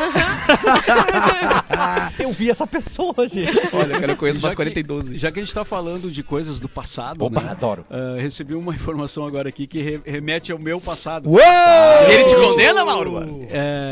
Eu vi essa pessoa, gente. Olha, cara, eu conheço Já umas que- 42. Já que a gente está falando de coisas do passado, Opa, né? adoro. Recebi uma informação agora aqui que remete ao meu passado. Uou! E ele te condena, Mauro?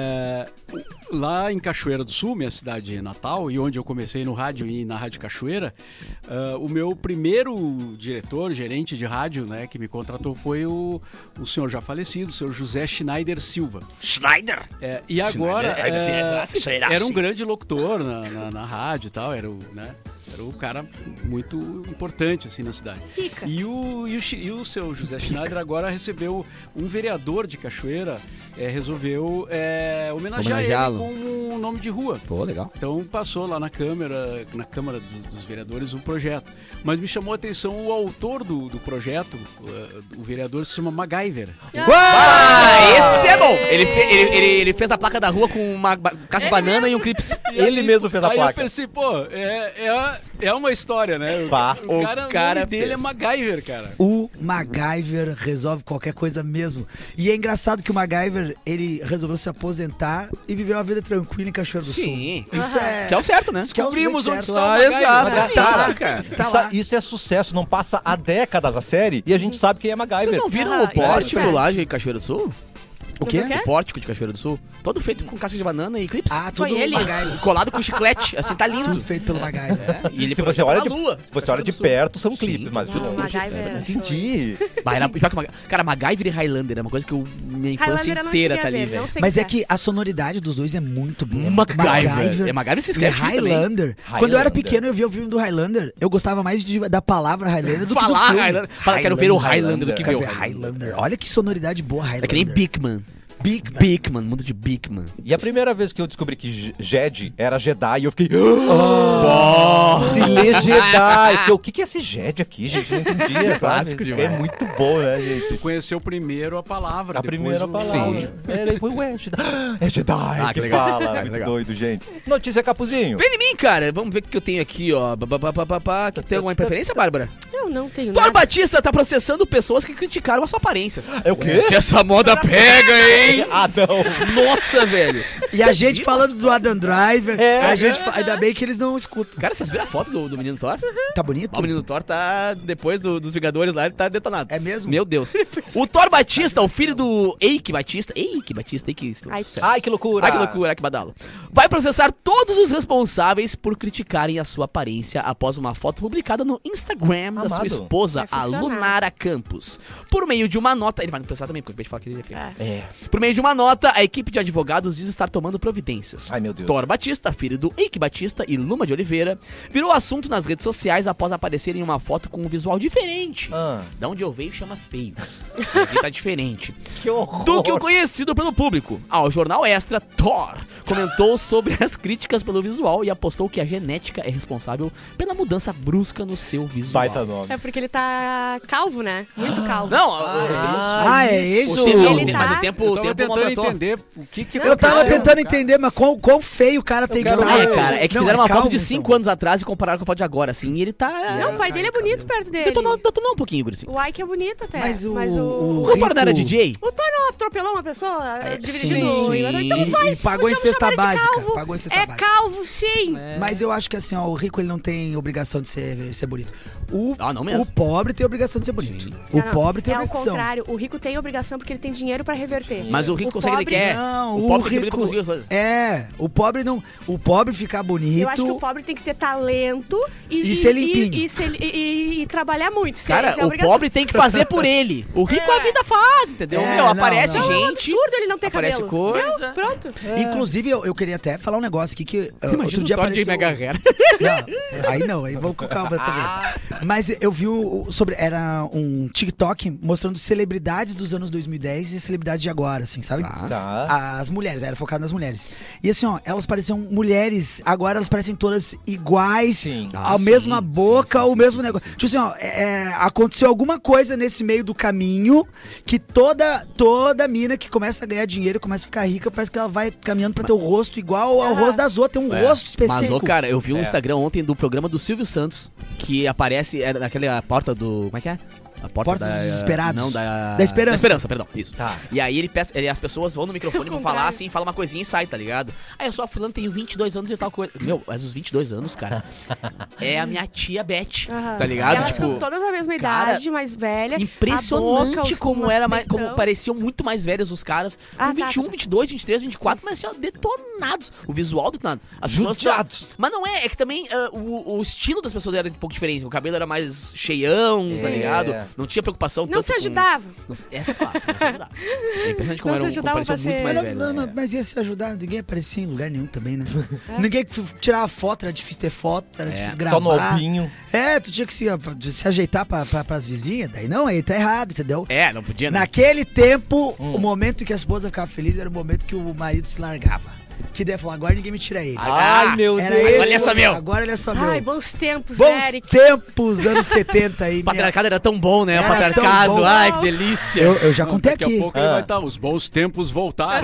Lá em Cachoeira do Sul, minha cidade natal, e onde eu comecei no rádio e na Rádio Cachoeira, o meu primeiro diretor, gerente de rádio, né, que me contratou foi o senhor já falecido, o senhor José Schneider Silva. Schneider! E agora Schneider, era um grande locutor na rádio e tal, era o cara muito importante assim na cidade. Pica. E o seu José Schneider agora recebeu um vereador de Cachoeira, resolveu homenagear ele Homenageá-lo. com um nome de rua. Pô, legal. Então passou lá na Câmara dos Vereadores o projeto. Mas me chamou a atenção o autor do projeto, o vereador se chama MacGyver. Ah, esse é bom! Ele fez a placa da rua com uma caixa de banana e um clips. Ele mesmo fez a Aí eu placa. pensei, pô, é uma história, né? Pá. O cara fez. dele é MacGyver, cara. O MacGyver resolve qualquer coisa mesmo. E é engraçado que o MacGyver, ele resolveu se aposentar e viver uma vida tranquila em Cachoeira do Sim. Sul. Isso é... Que é o certo, né? que é o Descobrimos jeito onde certo. está o Ah, MacGyver. exato. Mas, Sim, cara, cara. Está Isso, lá. isso é sucesso. Não passa há décadas a série e a gente sabe quem é Vocês MacGyver. não viram Ah, o pórtico isso é lá de Cachoeira do Sul? O quê? O quê? O pórtico de Cachoeira do Sul? Todo feito com casca de banana e clips. Ah, tudo Foi ele? MacGyver. Colado com chiclete, assim, tá lindo. Tudo feito pelo MacGyver. E ele Se você olha na de, lua. se você olha de perto, são clipes, mas de Não, longe. MacGyver. Entendi. Bah, pior que cara, MacGyver e Highlander é uma coisa que minha infância Highlander eu não inteira cheguei tá a ali, ver, velho. não sei Mas o é que a sonoridade dos dois é muito boa. MacGyver. É MacGyver se e escreve isso também. Highlander. Quando eu era Highlander. pequeno eu via o filme do Highlander. Eu gostava mais da palavra Highlander do que do Falar filme. Highlander. Fala, quero ver o Highlander do que ver Quero o ver Highlander. Highlander. Olha que sonoridade boa, Highlander. É que nem Bigman. Bigman, mundo de Bigman. E a primeira vez que eu descobri que Jedi era Jedi, eu fiquei. Se lê Jedi. O que é esse Jedi aqui, gente? Não entendi, sabe? Clássico demais. É muito bom, né, gente? Conheceu primeiro a palavra. A depois primeira o palavra. áudio. Depois, ué, Jedi. É Jedi que que legal. fala. Que Muito legal. doido, gente. Notícia Capuzinho. Vem em mim, cara. Vamos ver o que eu tenho aqui, ó. Que tem alguma preferência, Bárbara? Não tenho Thor nada. Batista tá processando pessoas que criticaram a sua aparência. É o quê? Se essa moda pega, hein? Ah, não. Nossa, velho. E a gente falando do Adam Driver, É, a gente ainda bem que eles não escutam. Cara, vocês viram a foto do menino Thor? Tá bonito? O menino Thor tá, depois dos Vingadores lá, ele tá detonado. É mesmo? Meu Deus. O Thor Batista, o filho do Eike Batista. Eike, Ai, Ai, que loucura. Ai, que loucura, que badalo. Vai processar todos os responsáveis por criticarem a sua aparência após uma foto publicada no Instagram da sua Amado. esposa, Vai a funcionar. Lunara Campos. Por meio de uma nota... Ele vai processar também, porque a gente fala que ele é feio. É. Por por meio de uma nota, a equipe de advogados diz estar tomando providências. Ai, meu Deus. Thor Batista, filho do Eike Batista e Luma de Oliveira, virou assunto nas redes sociais após aparecer em uma foto com um visual diferente. Da onde eu veio chama feio. Aqui tá diferente. Que horror. Do que o conhecido pelo público. Ao jornal Extra, Thor comentou sobre as críticas pelo visual e apostou que a genética é responsável pela mudança brusca no seu visual. Baita nome. É porque ele tá calvo, né? Muito calvo. Não, é isso? Ele mas tá- o tempo Eu tava tentando maltratou. entender o que Eu tava aconteceu. tentando entender, mas quão feio o cara tem que quero estar. ver. Cara, é que Não, fizeram uma calvo, foto de 5 então. anos atrás e compararam com a foto de agora, assim, e ele tá... Não, o pai dele é bonito perto dele. Detonou um pouquinho, Guricinho. O Ike é bonito até. Mas o O Thor não era rico- DJ? O Thor não atropelou uma pessoa, dividindo. sim. Então E faz. pagou em vamos cesta chamar ele de básica, calvo. pagou em cesta É básica. calvo, sim. Mas eu acho que assim, ó, o rico ele não tem obrigação de ser bonito. Não mesmo. O pobre tem obrigação de ser bonito. Sim. O Não, pobre tem é ao obrigação. contrário. O rico tem obrigação porque ele tem dinheiro pra reverter. Mas o rico consegue, ele pobre- quer. Não, o o pobre tem que ser bonito rico pra conseguir as coisas. É, o pobre não, o pobre ficar bonito. Eu acho que o pobre tem que ter talento E ser limpinho. E trabalhar muito. Isso Cara, é o obrigação. pobre tem que fazer por ele. O rico a vida faz, entendeu? É, Meu, não, aparece não. É um gente. absurdo ele não ter aparece cabelo. coisa. Não, pronto. Inclusive, eu queria até falar um negócio aqui que outro o dia Thor de apareceu... Mega Hair. Não, aí vamos com calma também. Mas eu vi era um TikTok mostrando celebridades dos anos 2010 e celebridades de agora, assim, sabe? Tá. As mulheres, era focado nas mulheres. E assim, ó, elas pareciam mulheres, agora elas parecem todas iguais, Sim. a mesma boca, o mesmo negócio. Tipo assim, ó, aconteceu alguma coisa nesse meio do caminho que toda mina que começa a ganhar dinheiro, começa a ficar rica, parece que ela vai caminhando pra ter o rosto igual ao rosto das outras, tem um rosto específico. Mas, ô, cara, eu vi um Instagram ontem do programa do Silvio Santos, que aparece naquela porta do... Como é que é? A Porta dos Desesperados. Não, da Esperança. Da Esperança, perdão. Isso. Tá. E aí as pessoas vão no microfone e vão falar assim, fala uma coisinha e sai, tá ligado? Aí eu sou a fulano, tenho 22 anos e tal coisa. Meu, mas os 22 anos, cara, é a minha tia Beth, Aham. tá ligado? Elas Tipo, são todas a mesma cara, idade, mais velha. impressionante a boca, como umas era mais, como peitão. pareciam muito mais velhos os caras. Ah, Com 21, tá. 22, 23, 24, mas assim, ó, detonados. O visual detonado. As pessoas, Judiados. mas não é que também o estilo das pessoas era um pouco diferente. O cabelo era mais cheião, tá ligado? Não tinha preocupação Não tanto se com- ajudava. Essa é a palavra, não se ajudava. É impressionante como Não se eram, como ajudava pareciam pra muito ser- mais Não, velhos. não, É. mas ia se ajudar, ninguém aparecia em lugar nenhum também, né? Ninguém que tirava foto, era difícil ter foto, era difícil gravar. Só no albinho. Tu tinha que se ajeitar pras vizinhas, daí não, aí tá errado, entendeu? É, não podia, né? Naquele tempo, o momento em que a esposa ficava feliz era o momento que o marido se largava. Que daí falou, agora ninguém me tira ele. Ai, meu Era Deus. esse Olha só, o- meu. Agora ele é só Ai, meu. bons tempos, Bons Eric. tempos, anos 70 aí. O patriarcado era tão bom, né? O Era patriarcado, tão bom. ai, que delícia. Eu já contei Daqui aqui. a pouco ele vai estar. Os bons tempos voltaram.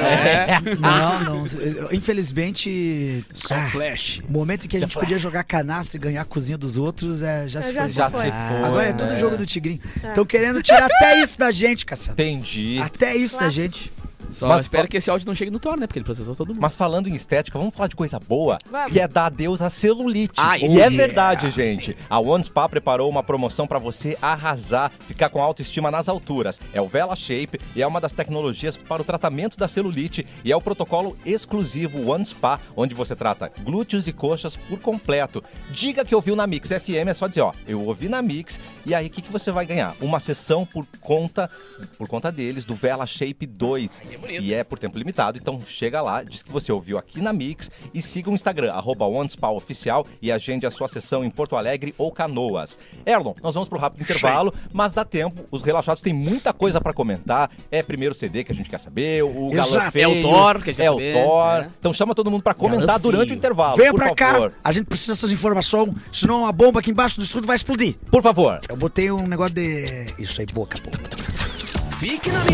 Não, infelizmente... Só flash. O momento em que a gente podia jogar canastra e ganhar a cozinha dos outros, já se Já foi. se Já foi. se foi. Agora é tudo jogo do Tigrinho. Estão querendo tirar até isso da gente, Cassiano. Entendi. Até isso da Clássico. gente. Só Mas espero fa- que esse áudio não chegue no Thor, né? Porque ele processou todo mundo. Mas falando em estética, vamos falar de coisa boa, Vamos. que é dar adeus à celulite. Ah, E isso. é verdade, gente. A One Spa preparou uma promoção pra você arrasar, ficar com autoestima nas alturas. É o Vela Shape e é uma das tecnologias para o tratamento da celulite e é o protocolo exclusivo One Spa, onde você trata glúteos e coxas por completo. Diga que ouviu na Mix FM, é só dizer, ó, eu ouvi na Mix, e aí o que você vai ganhar? Uma sessão por conta deles do Vela Shape 2. Ai, que bonito. E é por tempo limitado, então chega lá, diz que você ouviu aqui na Mix e siga o Instagram, @OneSpaOficial e agende a sua sessão em Porto Alegre ou Canoas. Erlon, nós vamos pro rápido intervalo, mas dá tempo, os relaxados têm muita coisa pra comentar, é primeiro CD que a gente quer saber, o Galã Exato. Feio, É o Thor que a gente quer é o saber, Thor, né? então chama todo mundo pra comentar Galã durante o Feio. intervalo, Venha por pra favor. cá, a gente precisa dessas informações, senão a bomba aqui embaixo do estúdio vai explodir. Por favor. Eu botei um negócio de... Isso aí, boca. Fique na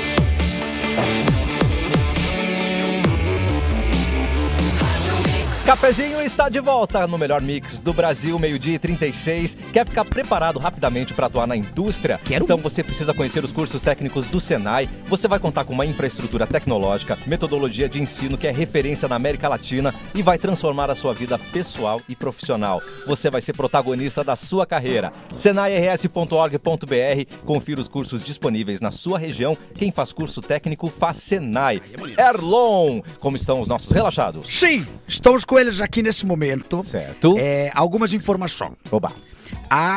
Cafezinho está de volta no melhor mix do Brasil, 12h36. Quer ficar preparado rapidamente para atuar na indústria? Quero. Então você precisa conhecer os cursos técnicos do Senai. Você vai contar com uma infraestrutura tecnológica, metodologia de ensino que é referência na América Latina e vai transformar a sua vida pessoal e profissional. Você vai ser protagonista da sua carreira. senairs.org.br. Confira os cursos disponíveis na sua região. Quem faz curso técnico faz Senai. Erlon, como estão os nossos relaxados? Sim, estamos com eles aqui nesse momento. Certo. Algumas informações. Oba.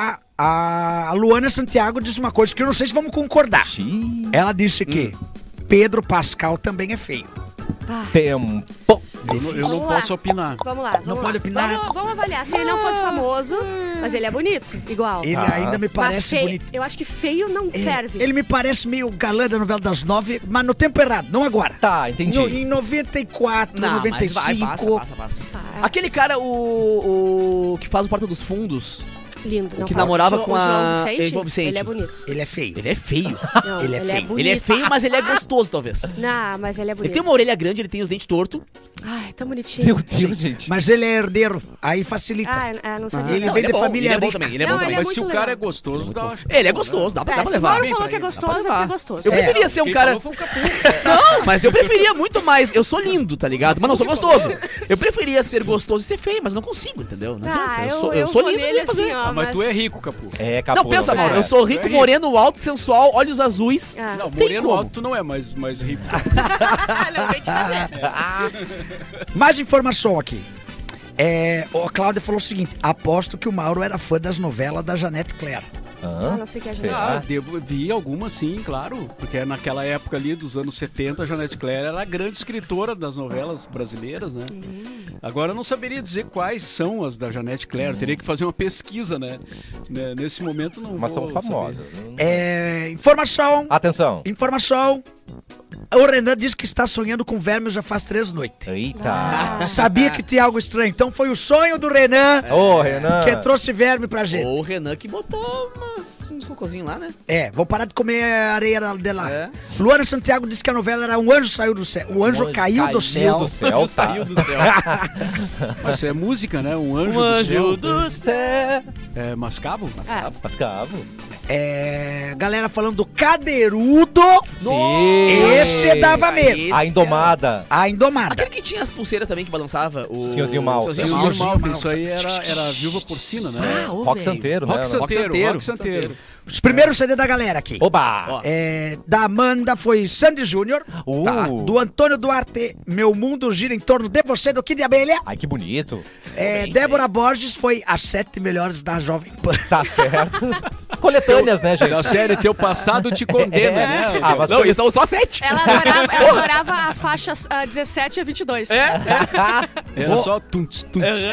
A Luana Santiago disse uma coisa que eu não sei se vamos concordar. Xiii. Ela disse que Pedro Pascal também é feio. Tempo. Eu não Vamos lá. posso opinar. Vamos lá. Não vamos pode lá. opinar? Vamos avaliar. Se ele não fosse famoso, mas ele é bonito, igual. Ele ainda me Mas parece feio, bonito. eu acho que feio não É, serve. Ele me parece meio galã da novela das 9, mas no tempo errado, não agora. Tá, entendi. Em 94, Não, 95. mas passa. Ah, Aquele cara, o que faz o Porta dos Fundos, lindo. Não que fala. namorava O com a- João Vicente, João Vicente. ele é bonito. Ele é feio. ele é feio. Não, Ele é feio. bonito. Ele é feio, mas ele é gostoso, talvez. Não, mas ele é Ele bonito. tem uma orelha grande, ele tem os dentes tortos. Ai, tão bonitinho. Meu Deus, gente. Mas ele é herdeiro, aí facilita. Não sabia. Ele Não, vem de é bom, família ele é bom rica. também, ele é Não, bom também. ele é Mas se muito o cara legal. é gostoso, dá uma... Ele é gostoso, dá pra Se o levar. Mauro Bem falou pra que é ele, dá gostoso, é porque é gostoso. Eu preferia ser um Quem cara... falou foi o Capu. Não, mas eu preferia muito mais. Eu sou lindo, tá ligado? Mas não sou gostoso. Eu preferia ser gostoso e ser feio, mas não consigo, entendeu? Não Ah, adianta. eu sou vou lindo nele de fazer. assim, ó. Mas tu é rico, Capu. É, Capu. Não, pensa, Mauro. é. Eu sou rico, É rico. moreno, alto, sensual, olhos azuis. Ah. Não, Tem moreno como. alto tu não é, mas rico. Não vem te fazer. Mais informação aqui. A Cláudia falou o seguinte: aposto que o Mauro era fã das novelas da Janete Claire. Hã? Não sei o que é Será? Vi alguma sim, claro. Porque naquela época ali dos anos 70, a Janete Claire era a grande escritora das novelas brasileiras, né? Agora eu não saberia dizer quais são as da Janete Claire. Teria que fazer uma pesquisa, né? Nesse momento não Mas são vou famosas. Informação. Atenção. Informação. O Renan disse que está sonhando com vermes já faz 3 noites. Eita. Sabia que tinha algo estranho. Então foi o sonho do Renan Ô, Renan. que trouxe verme pra gente. Ou o Renan que botou uns cocôzinhos lá, né? Vou parar de comer areia de lá. É. Luana Santiago disse que a novela era Um Anjo Saiu do Céu. O anjo caiu do céu. do céu, tá. Saiu do céu. Mas isso é música, né? Um anjo, Um anjo do céu. do céu. É Mascavo? Mascavo. Galera falando do Cadeirudo. Sim. Esse dava medo. A Indomada. A Indomada. Aquele que tinha as pulseiras também que balançava. O Senhorzinho Malta. Senhorzinho Normal, Malta. porque isso aí era a viúva porcina, né? Ah, ô, Rock velho. Santeiro, né? Rock Santeiro. Os primeiros CD da galera aqui. Oba! Ó. Da Amanda foi Sandy Júnior. Tá. Do Antônio Duarte, Meu Mundo Gira em Torno de Você, do Kid Abelha. Ai, que bonito. Débora Borges foi As 7 Melhores da Jovem Pan. Tá certo. Coletâneas, né, gente? Da série Teu Passado Te Condena, né? Ah, mas Não, isso são só 7. Ela adorava a faixa 17 a 22. Era só tunts.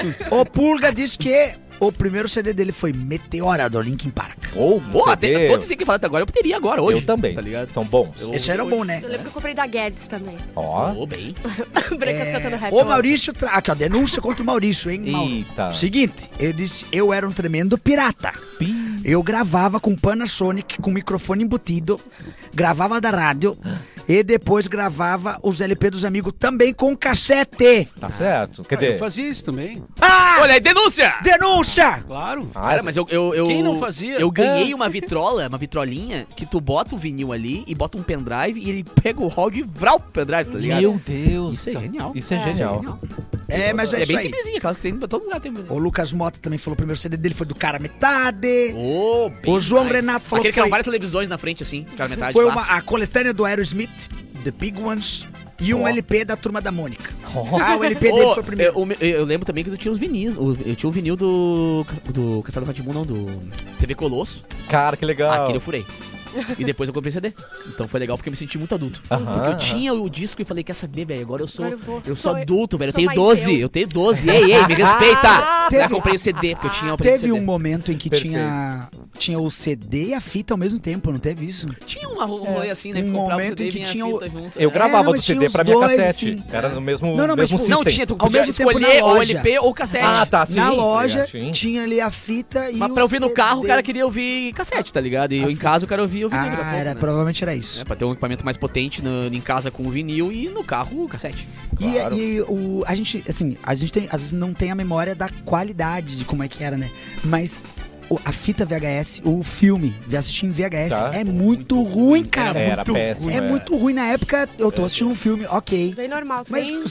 O Pulga disse que o primeiro CD dele foi Meteora, do Linkin Park. Ou Pô, até todos esses que falaram até agora eu teria agora, hoje. Eu também. Tá ligado? São bons. Esse era bom, né? Eu lembro que eu comprei da Guedes também. Ó. Ô, bem. Brancas cantando rap. O Maurício... Aqui, ó, denúncia contra o Maurício, hein, Mauro? Eita. Seguinte, ele disse, eu era um tremendo pirata. Eu gravava com Panasonic, com microfone embutido, gravava da rádio e depois gravava os LP dos amigos também com cassete. Tá certo. Quer Eu dizer... fazia isso também, Olha aí, denúncia! Denúncia! claro. Cara, mas eu Quem não fazia? Eu ganhei uma vitrolinha, que tu bota o vinil ali e bota um pendrive e ele pega o round e vral o pendrive, tá ligado? Meu Deus. Isso é genial. Isso é genial. Mas é É isso bem aí. simplesinha, aquelas que tem pra todo lugar. Tem... O Lucas Mota também falou que o primeiro CD dele foi do Cara Metade. Oh, bem O João demais. Renato falou Aquele que que eram foi- várias televisões na frente, assim, cara metade. Foi fácil. a coletânea do Aerosmith, The Big Ones, e um Ó. LP da Turma da Mônica. Ó. O LP dele Ô, foi o primeiro. eu lembro também que tu tinha os vinis. Eu tinha o vinil do Castelo Rá-Tim-Bum, não, do TV Colosso. Cara, que legal. Aquele eu furei. E depois eu comprei CD. Então foi legal porque eu me senti muito adulto. Aham, Porque eu aham. tinha o disco e falei, quer saber, velho? Agora eu sou. Agora eu vou. Eu sou Sou- adulto, velho. Eu sou tenho mais 12. eu. Eu tenho 12. Ei, me respeita! Teve- Já comprei o CD, porque eu tinha o aparelho de Teve CD. um momento em que Perfeito. tinha o CD e a fita ao mesmo tempo, não teve isso? Tinha um rolê assim, né? Um que comprava o momento CD em e que vinha a tinha fita o- junto. Eu né? gravava não, do mas tinha CD os pra minha dois, cassete. assim. Era no mesmo, Não, não, mas, mesmo tipo, system. Não, tinha, tu Ao podia mesmo tempo escolher na ou loja. LP ou cassete. Ah, tá, sim. Na loja Sim. tinha ali a fita e Mas o pra ouvir no carro, o CD. cara queria ouvir cassete, tá ligado? E eu em casa, o cara ouvia o vinil. daqui a pouco, né? Provavelmente era isso. É, pra ter um equipamento mais potente em casa com o vinil e no carro o cassete. Claro. A gente, assim, às vezes não tem a memória da qualidade de como é que era, né? Mas a fita VHS, o filme de assistir em VHS Tá. é muito ruim, cara. Era muito péssimo, ruim. É é. muito ruim. Na época, eu tô assistindo um filme, ok. Bem normal. Mas Bem...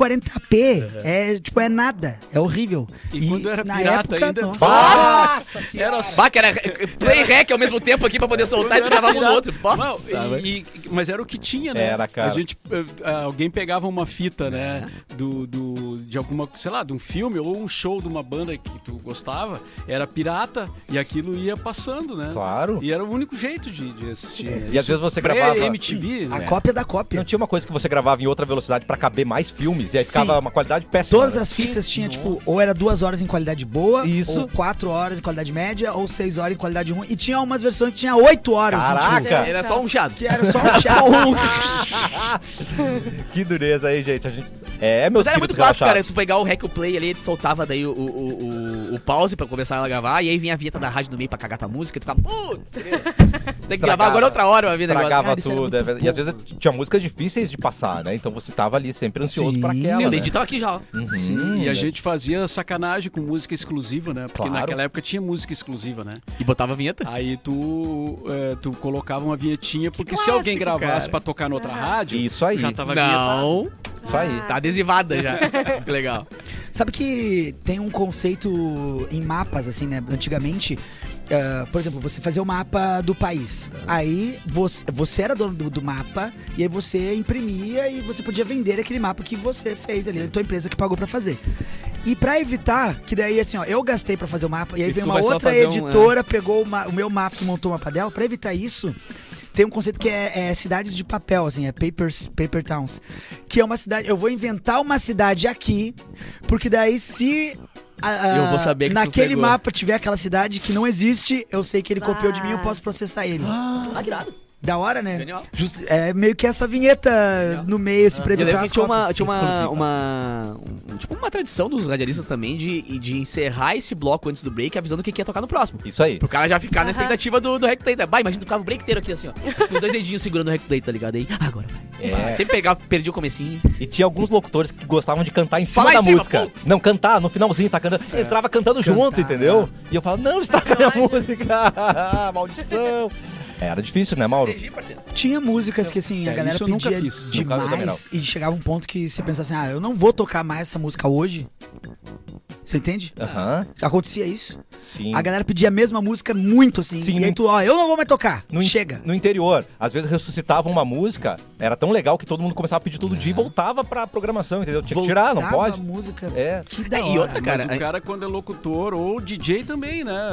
140p é nada. É horrível. E quando era na pirata época, ainda- Nossa, Nossa Era Bah, que era play e rec ao mesmo tempo aqui pra poder soltar e tu gravava um no outro. Não, Nossa, mas era o que tinha, né? Era, cara. A gente, alguém pegava uma fita, né? De alguma, sei lá, de um filme ou um show de uma banda que tu gostava. Era pirata, E aquilo ia passando, né? Claro. E era o único jeito de assistir. né? E às vezes você gravava... MTV, A né? cópia da cópia. Não tinha uma coisa que você gravava em outra velocidade pra caber mais filmes? E aí Sim. ficava uma qualidade péssima. Todas né? as fitas tinha, tipo, ou era 2 horas em qualidade boa, Isso. ou 4 horas em qualidade média, ou 6 horas em qualidade ruim. E tinha umas versões que tinha 8 horas. assim, Caraca! tipo, Era só um chiado. que era só um chato. Que dureza aí, gente. Meus Mas era queridos muito clássico, cara. relaxados. Tu pegar o Rec Play ali, tu soltava daí o pause pra começar a gravar, e aí vinha a vinheta da rádio no meio pra cagar tua música, e tu ficava, putz, tem que gravar agora outra hora pra vir negócio. Estragava Cara, isso era tudo. muito E às vezes tinha músicas difíceis de passar, né? Então você tava ali sempre ansioso Sim. pra aquela, Sim, o né? dedinho tava aqui já, ó. Uhum. E a gente fazia sacanagem com música exclusiva, né? Porque Claro. naquela época tinha música exclusiva, né? E botava a vinheta. Aí tu colocava uma vinhetinha, porque se clássico, alguém gravasse cara. pra tocar noutra rádio, Isso aí. já tava vinhetado. Não, Isso aí. tá adesivada já. Que legal. Sabe que tem um conceito em mapas, assim, né? Antigamente, por exemplo, você fazia o mapa do país. Aí você era dono do mapa, e aí você imprimia e você podia vender aquele mapa que você fez ali, a tua empresa que pagou pra fazer. E pra evitar, que daí assim, ó, eu gastei pra fazer o mapa, e aí E veio tu uma vai só outra fazer editora, pegou o meu mapa e montou o mapa dela. Pra evitar isso, tem um conceito que é cidades de papel, assim, é paper towns. Que é uma cidade, eu vou inventar uma cidade aqui, porque daí se... Eu vou saber que tu naquele pegou. mapa tiver aquela cidade que não existe, eu sei que ele copiou de mim, eu posso processar ele. Ah, que irado. Da hora, né? Genial. É meio que essa vinheta no meio, assim, pra Eu evitar lembro as que tinha cópias. tipo uma tradição dos radialistas também de encerrar esse bloco antes do break, avisando o que ia tocar no próximo. Isso aí. Pro cara já ficar na Aham. expectativa do Rec Play. Bah, imagina tu ficava o break inteiro aqui assim, ó. Com os 2 dedinhos segurando o Rec Play, tá ligado? Aí, agora vai. É. Sempre perdi o comecinho. E tinha alguns locutores que gostavam de cantar em cima Falar da em cima, música. pô. Não, cantar, no finalzinho, tá cantando. Entrava cantando junto, entendeu? E eu falava, não, estraga minha música. Maldição. Era difícil, né, Mauro? Entendi, parceiro. Tinha músicas que, assim, a galera isso eu nunca pedia fiz. Nunca, eu também demais e chegava um ponto que você pensava assim, eu não vou tocar mais essa música hoje. Você entende? Aham, Acontecia isso. sim. A galera pedia a mesma música muito, assim. Sim, e aí tu, eu não vou mais tocar. No in- Chega. No interior, às vezes ressuscitava uma música, era tão legal que todo mundo começava a pedir todo dia e voltava pra programação, entendeu? Tinha que tirar, não Voltava pode? a música. É. Que da hora. E outra, cara, Mas o cara, quando é locutor ou DJ também, né?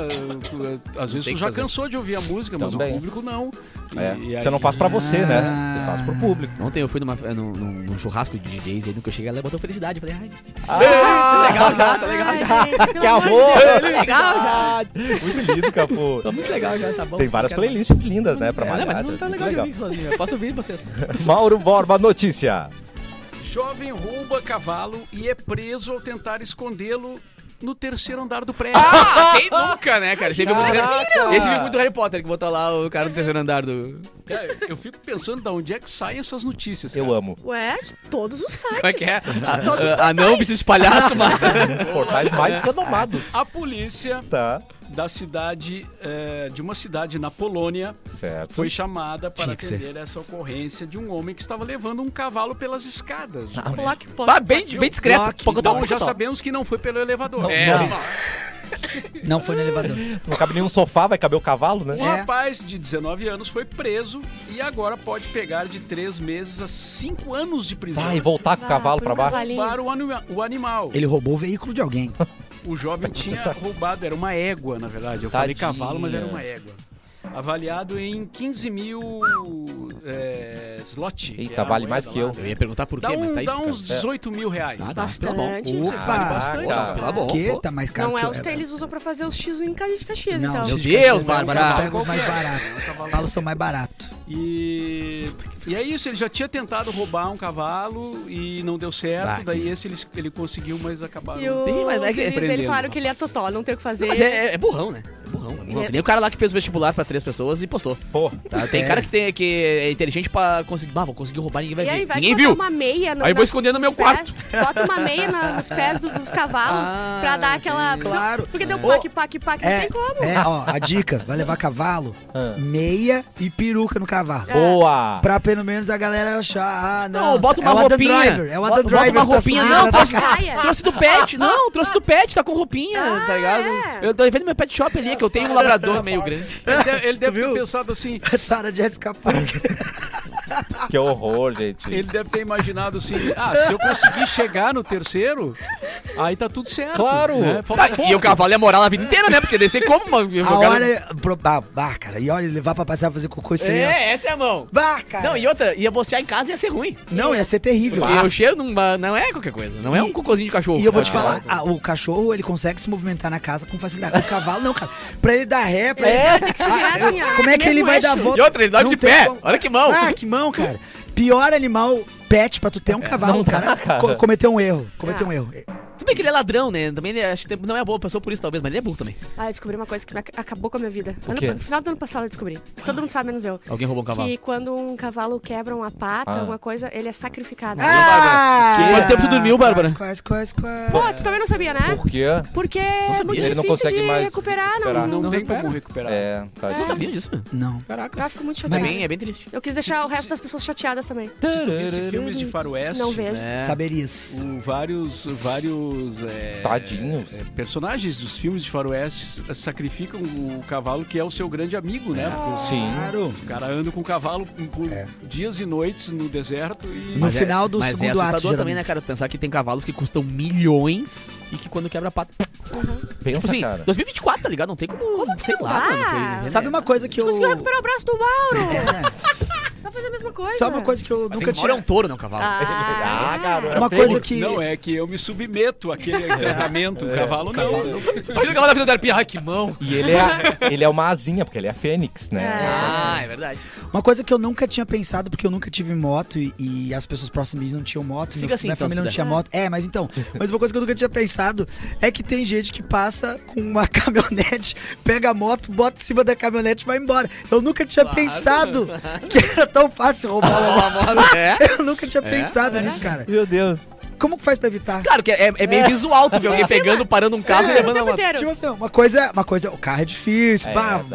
Às vezes tem tu que já fazer. cansou de ouvir a música, mas Também. o público não. É. E aí- Você não faz pra você, né? Você faz pro público. Ontem eu fui num churrasco de DJs aí, no que eu cheguei, ela botou felicidade. Eu falei, ai, Ah, legal já, tá legal Ai, já. gente, pelo que amor de amor! Deus. Legal Felicidade! Muito lindo, Capô. tá muito legal já, tá bom. Tem várias Quero- playlists lindas, né, pra É, malhar. mas não tá Muito legal de ouvir sozinho. Eu posso ouvir vocês. Mauro Borba, notícia. Jovem rouba cavalo e é preso ao tentar escondê-lo no 3º andar do prédio. Ah, quem nunca, né, cara? Esse viu muito, Caraca! esse viu muito Harry Potter, que botou lá o cara no 3º andar do... Cara, eu fico pensando de onde é que saem essas notícias. Eu cara. amo. Ué, de todos os sites. Como é que é? De todos os Não, portais. preciso de palhaço, mano. Os portais mais renomados. A polícia Tá, da cidade, de uma cidade na Polônia, certo. foi chamada para Tinha que ser. atender essa ocorrência de um homem que estava levando um cavalo pelas escadas. de Polônia. Block, block, Ah, bem discreto. Block. Pocotó, Então já pocotó. sabemos que não foi pelo elevador. Não, É, não. Não foi no elevador. Não cabe nenhum sofá, vai caber o cavalo, né? Um É. rapaz de 19 anos foi preso e agora pode pegar de 3 meses a 5 anos de prisão. Vai voltar com o cavalo pra baixo. Roubar o animal. Ele roubou o veículo de alguém. O jovem tinha roubado, era uma égua, na verdade. Eu falei Tadinha. cavalo, mas era uma égua. Avaliado em 15 mil slot. que Eita, é a vale moeda mais que lá. eu. Eu ia perguntar por quê, Dá, mas tá dá isso, uns 18 mil reais. Ah, tá bom. Bastante. Opa! Vale bastante. Pô, uns pila bom. Que pô. tá mais caro Não é que os eu que eles usam pra fazer os X em Caxias, Não, então. Meu X Deus, Caxias, Bárbara. Eles pegam os mais Qualquer. baratos. Os cavalos são mais baratos. E é isso, ele já tinha tentado roubar um cavalo e não deu certo. Ah, daí esse ele conseguiu, mas acabaram. E o- Ih, mas é os que- vizinhos dele prendendo. falaram que ele é totó, não tem o que fazer. Mas é burrão, né? É burrão. Ele é- Que nem o cara lá que fez o vestibular pra 3 pessoas e postou. Pô, Tá? Tem cara que é inteligente pra conseguir. Vou conseguir roubar, ninguém vai E aí, ver. vai Ninguém botar viu. uma meia no, Aí eu vou esconder no nos meu pés, quarto. Bota uma meia nos pés dos cavalos Ah, pra dar aquela. Claro. Porque deu Ô, pac, não tem como. A dica, vai levar cavalo, Ah. meia e peruca no cavalo. boa! Pra pelo menos a galera achar, não, Bota uma é o Adam roupinha. Driver, é o Adam Bota Driver uma que tá roupinha. subindo Não, na trouxe, saia. trouxe do pet. Não, trouxe do pet, tá com roupinha, tá ligado? é. Eu tô vendo meu pet shop ali, que eu tenho um labrador meio grande. Ele deve viu? ter pensado assim: Sarah Jessica Parker. Que horror, gente. Ele deve ter imaginado assim, se eu conseguir chegar no terceiro, aí tá tudo certo. Claro. Né? Falta E pouco. o cavalo ia morar a vida inteira, né? Porque descer como, mano? A hora... cara, e olha, levar pra passear, fazer cocô, isso aí... Essa é a mão. Bah, cara. Não, e outra, ia bocear em casa e ia ser ruim. Não, ia ser terrível. Porque o cheiro não é qualquer coisa. Não é um cocôzinho de cachorro. E eu vou te falar, o cachorro, ele consegue se movimentar na casa com facilidade. O cavalo, não, cara. Pra ele dar ré, pra ele... Tem que se virar assim, ó. Como é que ele Mesmo vai eixo. dar a volta? E outra, ele dorme Não de tem pé. como. Olha que mão. Ah, que mão, cara. Pior animal pet pra tu ter um cavalo. O cara cometeu um erro. Cometeu um erro. Tudo bem que ele é ladrão, né? Também ele, acho que não é boa pessoa por isso, talvez, mas ele é burro também. Ah, eu descobri uma coisa que acabou com a minha vida. quê? No final do ano passado eu descobri. Todo mundo sabe, menos eu. Alguém roubou um cavalo. Que quando um cavalo quebra uma pata, alguma coisa, ele é sacrificado. Quanto tempo tu dormiu, Bárbara? Quase. Pô, tu também não sabia, né? Por quê? Porque é sabia. muito Ele não difícil consegue de mais recuperar, recuperar. não. Não tem recupera. como recuperar. Tá. Você não sabia disso? Não. Caraca. Eu fico muito É chateada. bem triste. Eu quis deixar o resto das pessoas chateadas também. Se tu visse filmes de faroeste, Não vejo. Saberias. vários Tadinhos. personagens dos filmes de faroeste sacrificam o cavalo, que é o seu grande amigo, né? Porque Sim. Claro. o cara anda com o cavalo por dias e noites no deserto e... No final do mas segundo é ato, assustador também, geralmente. né, cara? Pensar que tem cavalos que custam milhões e que quando quebra a pata... Pensa, Tipo assim, cara. 2024, tá ligado? Não tem como sei lá, dá? mano. foi- Sabe uma coisa que eu... Conseguiu recuperar o braço do Mauro! É. Só fazer a mesma coisa. Sabe uma coisa que eu Mas nunca tem é um tinha... touro, não, cavalo. garoto. Uma coisa que... Não, é que eu me submeto àquele tratamento. O cavalo não. Imagina o cavalo da fisioterapia. Ai, que mão. E ele é uma asinha, porque ele é a fênix, né? Ah, é verdade. Uma coisa que eu nunca tinha pensado, porque eu nunca tive moto e as pessoas próximas de mim não tinham moto. Siga assim, minha então, família não se tinha puder. moto. Mas então. Mas uma coisa que eu nunca tinha pensado é que tem gente que passa com uma caminhonete, pega a moto, bota em cima da caminhonete e vai embora. Eu nunca tinha Claro. pensado que era tão fácil roubar uma moto. É? Eu nunca tinha pensado nisso, cara. Meu Deus. Como que faz pra evitar? Claro que é meio visual tu ver alguém pegando, parando um carro e o levando a tempo moto. inteiro. Tipo assim, uma coisa, o carro é difícil,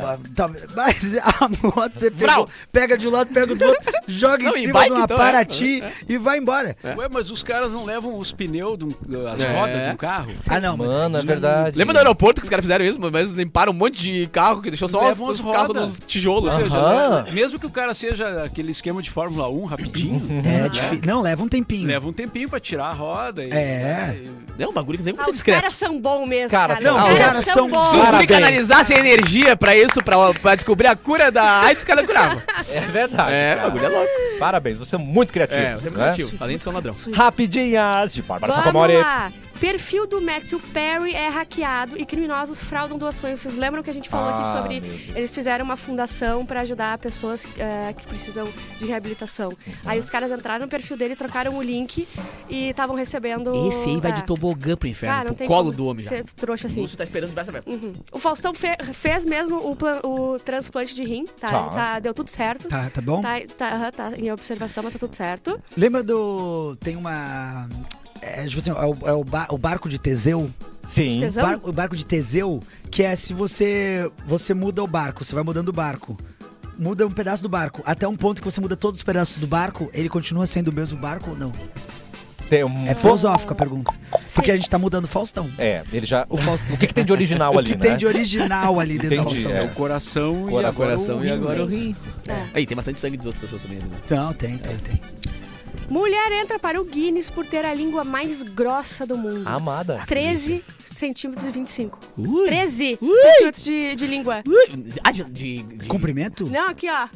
mas a moto você Brau. pega de um lado, pega do outro, joga Não, em e cima bike, de uma então, Paraty e vai embora. Ué, mas os caras não levam os pneus, as É. rodas de um carro? Ah, não, Mano, é verdade. Lembra do aeroporto que os caras fizeram isso, mas limparam um monte de carro que deixou só Levam os as carros rodas. nos tijolos. Ou seja, Aham. mesmo que o cara seja aquele esquema de Fórmula 1 rapidinho, É difícil. Não, leva um tempinho. leva um tempinho pra tirar a roda. É um bagulho que nem Ah, muito os discreto. caras são bons mesmo, Cara, cara. não, Os os caras são bons. Se os Parabéns. guri canalizassem energia pra isso, pra descobrir a cura da AIDS, os caras curavam. É verdade. É, o cara. bagulho é louco. Parabéns, você é muito criativo. É, sempre né? criativo, além de ser um ladrão. Rapidinhas de Bárbara Vamos Sacomori. lá. Perfil do Matthew Perry é hackeado e criminosos fraudam doações. Vocês lembram que a gente falou aqui sobre... meu Deus. Eles fizeram uma fundação pra ajudar pessoas que precisam de reabilitação. Aí os caras entraram no perfil dele, trocaram o link e estavam recebendo... Esse aí vai de tobogã pro inferno, não pro tem colo como do homem. Já. ser trouxa assim. O Lúcio tá esperando o braço aberto. O Faustão fez mesmo o transplante de rim, tá? Tá. Deu tudo certo. Tá bom? Tá em observação, mas tá tudo certo. Lembra do... Tem uma... tipo assim, o barco de Teseu. Sim. Tesão? O barco de Teseu, que é se você muda o barco, você vai mudando o barco. Muda um pedaço do barco. Até um ponto que você muda todos os pedaços do barco, ele continua sendo o mesmo barco ou não? Tem um... É filosófica a pergunta. Porque a gente tá mudando o Faustão. ele já... O que tem de original O ali, que né? tem de original ali dentro Entendi, do Faustão? É o coração, Coração e agora o né? rim. Aí tem bastante sangue de outras pessoas também. Né? Não, tem. Mulher entra para o Guinness por ter a língua mais grossa do mundo. Amada. 13 centímetros e 25. Ui. 13 centímetros de língua. Ah, de Cumprimento? Não, aqui, ó.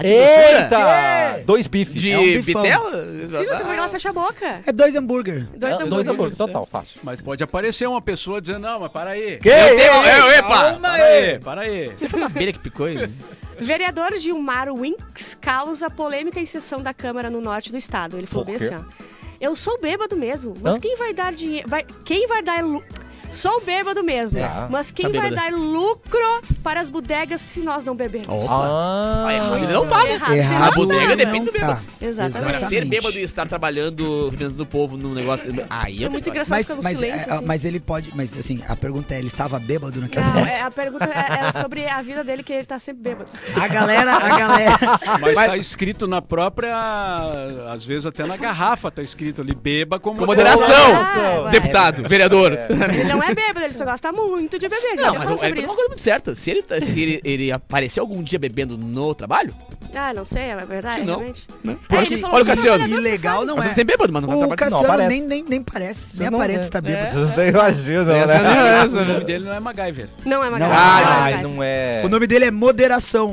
Eita! 2 bifes. De É um bifão. bitela? Sim, você vai lá fecha a boca. É 2 hambúrguer. Dois Dois hambúrgueres. hambúrgueres, total, fácil. Mas pode aparecer uma pessoa dizendo, não, mas para aí. Epa! Calma aí! Para aí. Você foi uma abelha que picou ele? Vereador Gilmar Winks causa polêmica em sessão da Câmara no norte do estado. Ele falou Por bem quê? assim, ó. Eu sou bêbado mesmo, mas Hã? quem vai dar dinheiro... Quem vai dar... Sou bêbado mesmo, Tá. mas quem Tá vai bêbado. dar lucro para as bodegas se nós não bebermos? Ah, errado ele não tá, né? Errado. A bodega Não. depende do bêbado. Tá. Exatamente. Agora, ser bêbado e estar trabalhando, representando o povo num negócio... Aí É é muito outra história. engraçado ficar no Mas, silêncio, assim. mas ele pode... Mas assim, a pergunta é, ele estava bêbado naquele Não, momento? a pergunta é sobre a vida dele, que ele tá sempre bêbado. A galera... Mas tá escrito na própria, às vezes até na garrafa tá escrito ali, beba com Com moderação, Ah, deputado, vereador. Ele não é bêbado, ele só gosta muito de beber. Não, já mas falou o sobre Eric tem uma isso. coisa muito certa. Se ele aparecer algum dia bebendo no trabalho, Ah, não sei, é verdade, Se não, realmente. né? É, Porque- ele falou olha o que Cassiano. vereador, você Ilegal sabe. não às é. vezes tem bêbado, mas não O trabalha. Cassiano aparece. nem parece, nem Não, aparenta né? estar bêbado. Vocês nem imaginam, Essa né? não é O essa, né? nome dele não é MacGyver. Não é Não, Magalhães. Ai, Ai, não é. O nome dele é Moderação.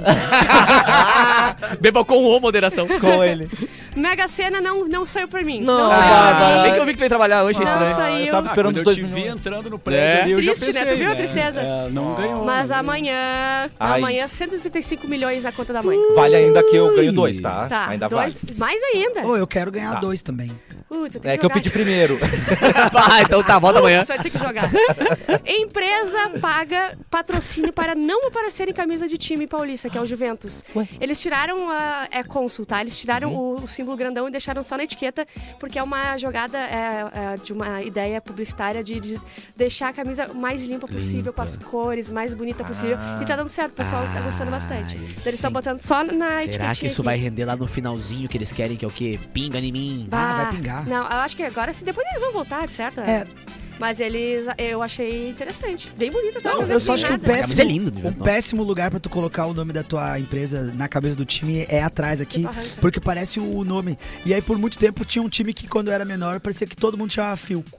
Beba com ou moderação. Com ele. Mega Sena não saiu por mim. Não, saiu. Bárbara. Bem que eu vi que tu veio trabalhar hoje, é Não estranho. saiu. Eu tava esperando Quando os eu 2 te vi milhões. entrando no prédio É. ali, eu já Triste, né? pensei, Tu viu a tristeza? Não ganhou. Mas né? amanhã, Ai. 135 milhões na conta da mãe. Vale ainda que eu ganho 2, tá? Tá, Ainda mais ainda. Ô, eu quero ganhar Tá. 2 também. Putz, eu tenho É que eu jogar. pedi primeiro. Ah, então tá, volta amanhã. Você vai ter que jogar. Empresa paga patrocínio para não aparecer em camisa de time paulista, que é o Juventus. Eles tiraram é Consul, tá? Eles tiraram o símbolo grandão e deixaram só na etiqueta, porque é uma jogada de uma ideia publicitária de deixar a camisa mais limpa possível, com as cores mais bonita possível. E tá dando certo, o pessoal tá gostando bastante. Eles estão botando só na etiqueta. Será que isso vai render lá no finalzinho que eles querem, que é o quê? Pinga em mim. Ah, vai pingar. Não, eu acho que agora, depois eles vão voltar, de certo? É. Mas eu achei interessante. Bem bonita. Tá? Não, eu só acho que nada. A camisa é linda, um péssimo lugar pra tu colocar o nome da tua empresa na cabeça do time é atrás aqui, Arranca. porque parece o nome. E aí por muito tempo tinha um time que quando era menor parecia que todo mundo chamava Filco.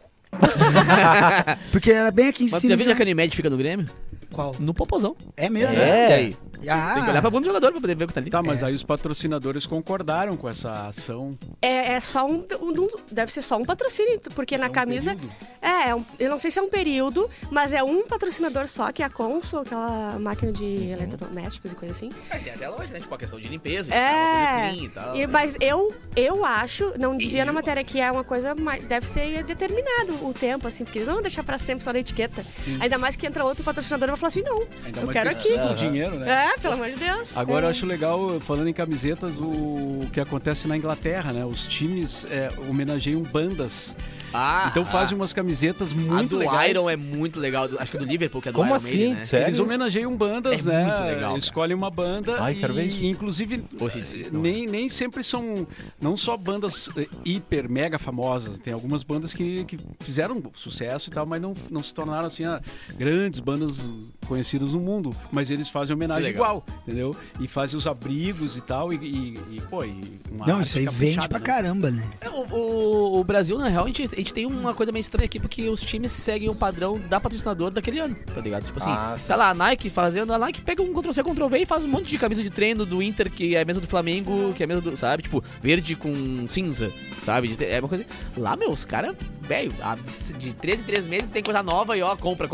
Porque era bem aqui em Mas tu cima. já viu onde a Canimede fica no Grêmio? Qual? No popozão. É mesmo? É. E aí? Ah, Tem que olhar pra bunda do jogador pra poder ver o que tá ali. Tá, mas aí os patrocinadores concordaram com essa ação. É só deve ser só um patrocínio, porque na um camisa... período. Eu não sei se é um período, mas é um patrocinador só, que é a Consul, aquela máquina de eletrodomésticos e coisa assim. Tem até loja, né? Tipo, a questão de limpeza, É. e tal. Mas eu acho, não dizia na matéria que é uma coisa, deve ser determinado o tempo, assim, porque eles não vão deixar pra sempre só na etiqueta. Ainda mais que entra outro patrocinador e vai falar assim, não, Ainda eu mais quero que aqui. eles precisam do dinheiro, né? Pelo amor de Deus. Agora É. eu acho legal, falando em camisetas, o que acontece na Inglaterra, né? Os times homenageiam bandas. Então fazem umas camisetas muito a do legais. Iron é muito legal. Acho que é do Liverpool, que é do Como Iron assim? Maiden, né? Sério? Eles homenageiam bandas, É né? muito legal, cara. Escolhem uma banda Ai, e, quero ver isso. inclusive, Ou se- nem sempre são, não só bandas hiper, mega famosas. Tem algumas bandas que fizeram sucesso e tal, mas não se tornaram, assim, grandes bandas conhecidas no mundo. Mas eles fazem homenagem Legal. igual, entendeu? E fazem os abrigos e tal, e uma Não, arte isso aí vende caprichada, pra né? caramba, né? O Brasil, na real, a gente tem uma coisa meio estranha aqui, porque os times seguem o padrão da patrocinadora daquele ano, tá ligado? Tipo assim, sim. tá lá, a Nike fazendo, a Nike pega um Ctrl-C, Ctrl-V e faz um monte de camisa de treino do Inter, que é a mesma do Flamengo, que é a mesma do, sabe? Tipo, verde com cinza, sabe? É uma coisa... Lá, meu, os caras, velho, de 13 em 3 meses tem coisa nova e ó, compra.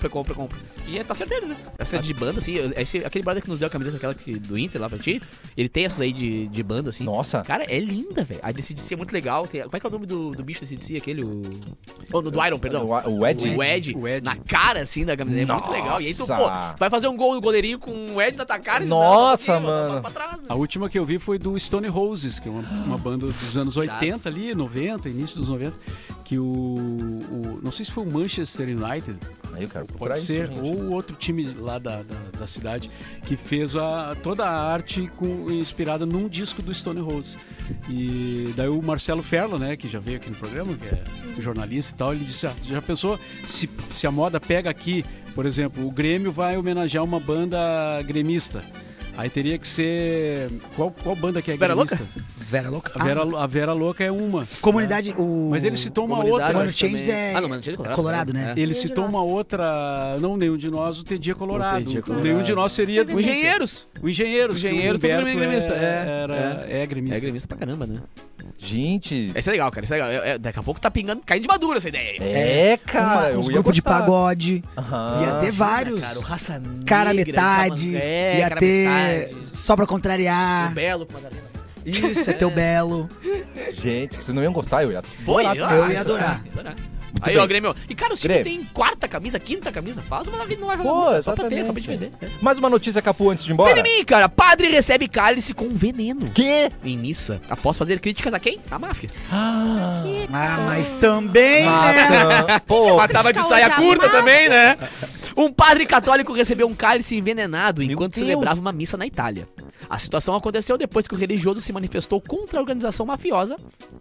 E tá certeza, né? Essa de banda, assim, aquele brother que nos deu a camiseta aquela do Inter lá pra ti, ele tem essas aí de banda, assim. Nossa. Cara, é linda, velho. A DCDC é muito legal. Como é que é o nome do bicho da DCDC? Aquele, do Iron, perdão. O Ed? O Ed. O Ed. Na cara, assim, da camiseta. É muito legal. E aí tu, Nossa. vai fazer um gol no goleirinho com o Ed na tua cara. e tu Nossa, dá uma mano. passa pra trás, né? A última que eu vi foi do Stone Roses, que é uma banda dos anos 80 ali, 90, início dos 90, que não sei se foi o Manchester United, Aí eu quero procurar pode isso, ser, gente. ou outro time lá da cidade, que fez toda a arte inspirada num disco do Stone Roses. E daí o Marcelo Ferlo, né, que já veio aqui no programa, que é jornalista e tal, ele disse, já pensou se a moda pega aqui, por exemplo, o Grêmio vai homenagear uma banda gremista. Aí teria que ser... Qual banda que é Vera gremista? Louca? Vera Louca. A Vera Louca é uma. Comunidade, Mas ele citou uma Comunidade, outra. Mano acho Chains também. é, Ah, não, Mano Chains é é Colorado, né? Ele Nenhum de citou nós. uma outra. Não, nenhum de nós, o Tedia Colorado. Tedia Colorado. Nenhum de nós seria do O Engenheiros. O Engenheiros. que o Engenheiros, todo Humberto mundo é gremista. É gremista. É gremista pra caramba, né? Gente. Isso é legal, cara. Isso é legal. Daqui a pouco tá pingando, caindo de madura essa ideia aí. É, cara. eu uns ia grupos de gostar. pagode. Aham. Ia ter vários. Cara, o Raça Negra. Cara metade. Ia cara ter metade. só pra O contrariar. Belo com Madalena. Isso, é teu belo. Gente, que vocês não iam gostar, eu ia. Pô, eu ia adorar. Aí, bem. ó, Grêmio. E, cara, os times Grêmio. têm quarta camisa, quinta camisa. Faz uma vida, não vai jogar Pô, nunca. Só pra ter, exatamente. só pra te vender. Mais uma notícia, Capu, antes de ir embora. Vem em mim, cara. Padre recebe cálice com veneno. Que? Em missa, após fazer críticas a quem? A máfia. Ah, mas também, né? Nossa, pô. Mas tava de Criticar saia outra curta máfia. também, né? Um padre católico recebeu um cálice envenenado enquanto Deus. celebrava uma missa na Itália. A situação aconteceu depois que o religioso se manifestou contra a organização mafiosa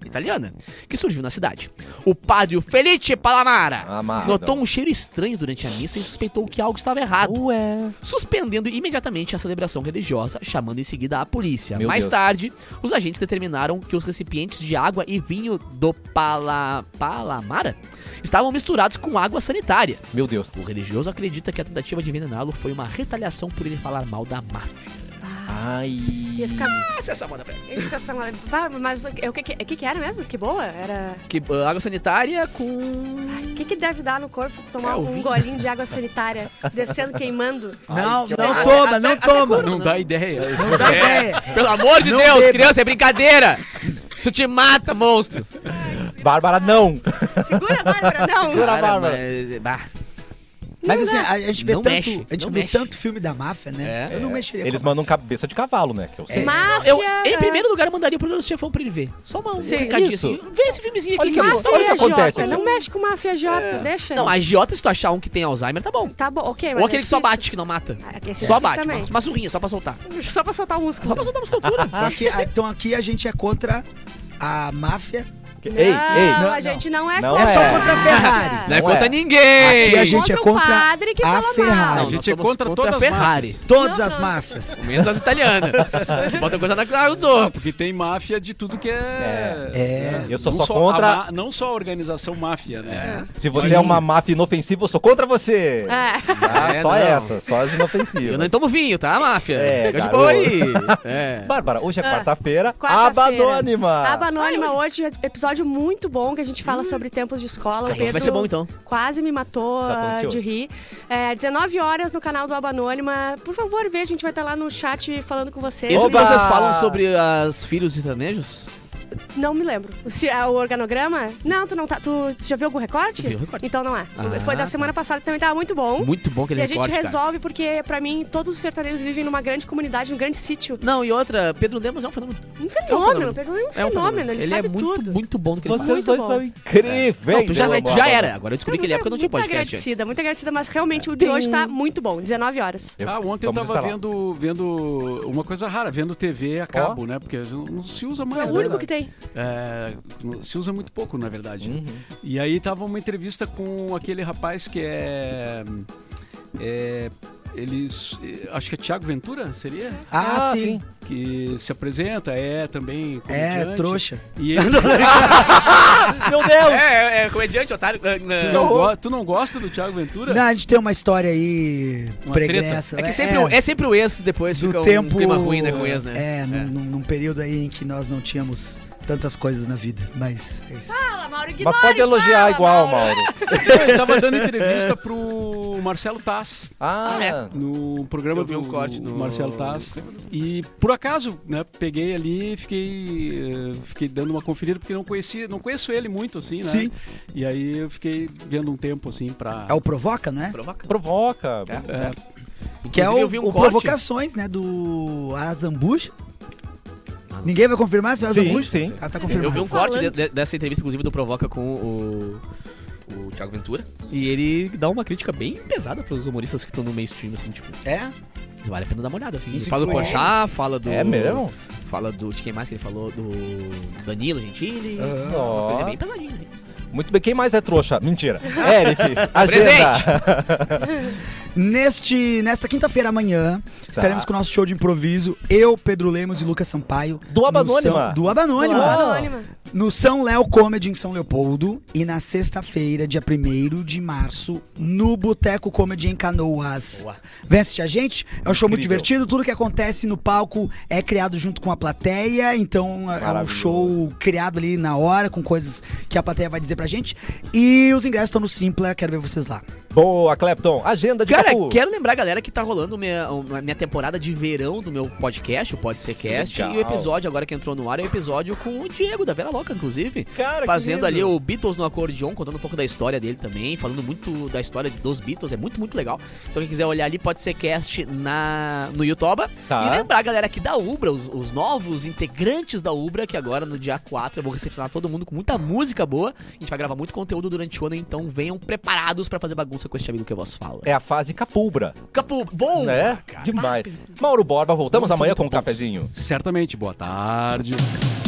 italiana, que surgiu na cidade. O padre Felice Palamara notou um cheiro estranho durante a missa e suspeitou que algo estava errado, suspendendo imediatamente a celebração religiosa, chamando em seguida a polícia. Mais tarde, os agentes determinaram que os recipientes de água e vinho do Palamara estavam misturados com água sanitária. Meu Deus. O religioso acredita que a tentativa de envenená-lo foi uma retaliação por ele falar mal da máfia. Ai. Ia ficar... Sensação, Mas o que era mesmo? Que boa? Era... água sanitária com... O que deve dar no corpo tomar um vinho. golinho de água sanitária, descendo, queimando? Não toma. Não dá ideia. Não dá ideia. Pelo amor de Não Deus, beba. criança, é brincadeira! Isso te mata, monstro! Bárbara, não. Segura, Bárbara, não! Segura, Bárbara. Mas assim, a gente vê Não tanto, mexe, a gente não vê mexe. tanto filme da máfia, né? Eu não mexeria Eles com a mandam cabeça de cavalo, né? Que eu sei. Máfia... Em primeiro lugar, eu mandaria pro Leandro Chefão pra ele ver. Só um recadinho isso. assim. Vê esse filmezinho Olha aqui. que Máfia. olha o que acontece Jota, aqui. não mexe com máfia Jota, deixa. Não, a agiota, se tu achar um que tem Alzheimer, tá bom. Tá bom, ok, mas Ou aquele que só difícil. bate, que não mata. Esse é Só difícil bate, também. uma surrinha, só pra soltar. Só pra soltar o músculo. Só pra soltar a musculatura. Então aqui a gente é contra a máfia. Ei, Não, a não. gente não é Não É só é. contra a Ferrari. Não é Não contra é. ninguém. Aqui a gente é Contra o contra padre que a fala mal. Ferrari. Não, A nós gente é somos contra todas a as Ferrari. máfias. Todas Não, as não. máfias. Menos as italianas. Bota coisa na cara dos outros. Porque tem máfia de tudo que é... Eu sou Não só contra. Não só a organização máfia, né? Se você é uma máfia inofensiva, eu sou contra você. É. Tá? Só não. essa, só as Eu inofensivas. não tomo vinho, tá, máfia? É, Fica de garoto. boa aí. É. Bárbara, hoje é quarta-feira. Quarta-feira. Aba Anônima. Aba Anônima hoje, episódio muito bom, que a gente fala sobre tempos de escola. O Esse vai Pedro ser bom, então. quase me matou Já tô ansioso. de rir. 19 horas no canal do Aba Anônima. Por favor, veja, a gente vai estar lá no chat falando com vocês. Esse que Oba! vocês falam sobre os filhos sertanejos? Não me lembro. Se é o organograma? Não, tu não tá. Tu já viu algum recorte? Eu vi o recorte. Então não é. Ah, Foi da tá. semana passada que também tava muito bom. Muito bom aquele E a gente recorte, cara. resolve porque, pra mim, todos os sertanejos vivem numa grande comunidade, num grande sítio. Não, e outra, Pedro Lemos é um fenômeno. Um fenômeno. Pedro é um fenômeno. Ele sabe é muito, tudo. muito bom no que ele faz. Vocês dois bom. são incríveis. Não, tu já, eu amo tu a já Aba era. Agora eu descobri que ele é porque eu não tinha podcast antes. muito agradecida, mas realmente o de hoje tá muito bom. 19 horas. Ontem eu Vamos tava instalar. vendo uma coisa rara, vendo TV a cabo, né? Porque não se usa É mais, o né? único que tem. Se usa muito pouco, na verdade. Uhum. E aí tava uma entrevista com aquele rapaz que acho que é Thiago Ventura, seria? Ah, sim. Que se apresenta, também É, comediante. trouxa. E ele, Meu Deus! É comediante, otário. tu não gosta do Thiago Ventura? Não, a gente tem uma história aí Uma pregressa. É que sempre o ex, depois do fica tempo, um clima ruim, né, com o ex, né? Num período aí em que nós não tínhamos tantas coisas na vida, mas é isso. Fala, Mauro, Mas pode elogiar igual, Mauro. Ele tava dando entrevista pro Marcelo Taz. No programa Eu vi do um corte no Marcelo Taz. E por acaso, né, peguei ali e fiquei dando uma conferida porque não conheço ele muito, assim, né? Sim. E aí eu fiquei vendo um tempo, assim, pra... É o Provoca, né? Provoca. Que é Inclusive, eu vi um o corte. Provocações, né? Do Azambuja. Ninguém vai confirmar se é o Sim, Azambuja? sim. Ah, tá Eu confirmado. vi um corte dessa entrevista, inclusive, do Provoca com o Thiago Ventura. E ele dá uma crítica bem pesada pros humoristas que estão no mainstream, assim, tipo... É? Vale a pena dar uma olhada, assim. Ele Isso fala do influi Porchat, fala do... É mesmo? Fala de quem mais que ele falou? Do Danilo Gentili. Aham. Umas coisas bem pesadinhas, assim. Muito bem. Quem mais é trouxa? Mentira. Eric, agenda. Nesta quinta-feira amanhã, estaremos com o nosso show de improviso. Eu, Pedro Lemos e Lucas Sampaio. Do Aba no Anônima. São- Do Aba Anônima. Anônima. No São Léo Comedy em São Leopoldo. E na sexta-feira, dia 1º de março, no Boteco Comedy em Canoas. Boa. Vem assistir a gente. É um show muito Incrível. divertido. Tudo que acontece no palco é criado junto com a plateia. Então é um Maravilhoso. show criado ali na hora, com coisas que a plateia vai dizer pra gente. E os ingressos estão no Simpla. Quero ver vocês lá. Boa, Clepton. Agenda de Cara, Capu. quero lembrar, galera, que tá rolando minha temporada de verão do meu podcast, o Pode Ser Cast. Legal. E o episódio agora que entrou no ar é o episódio com o Diego, da Vera Louca, inclusive. Cara, que fazendo lindo. ali o Beatles no acordeon, contando um pouco da história dele também, falando muito da história dos Beatles, é muito, muito legal. Então quem quiser olhar ali, Pode Ser Cast no YouTube. Tá. E lembrar, galera, aqui da Ubra, os novos integrantes da Ubra, que agora no dia 4 eu vou recepcionar todo mundo com muita música boa. A gente vai gravar muito conteúdo durante o ano, então venham preparados pra fazer bagunça com este amigo que eu vos falo. É a fase Capubra. Capu, bom! Né? cara. Demais. Mauro Borba, voltamos Nossa, amanhã muito com um bons. cafezinho. Certamente. Boa tarde.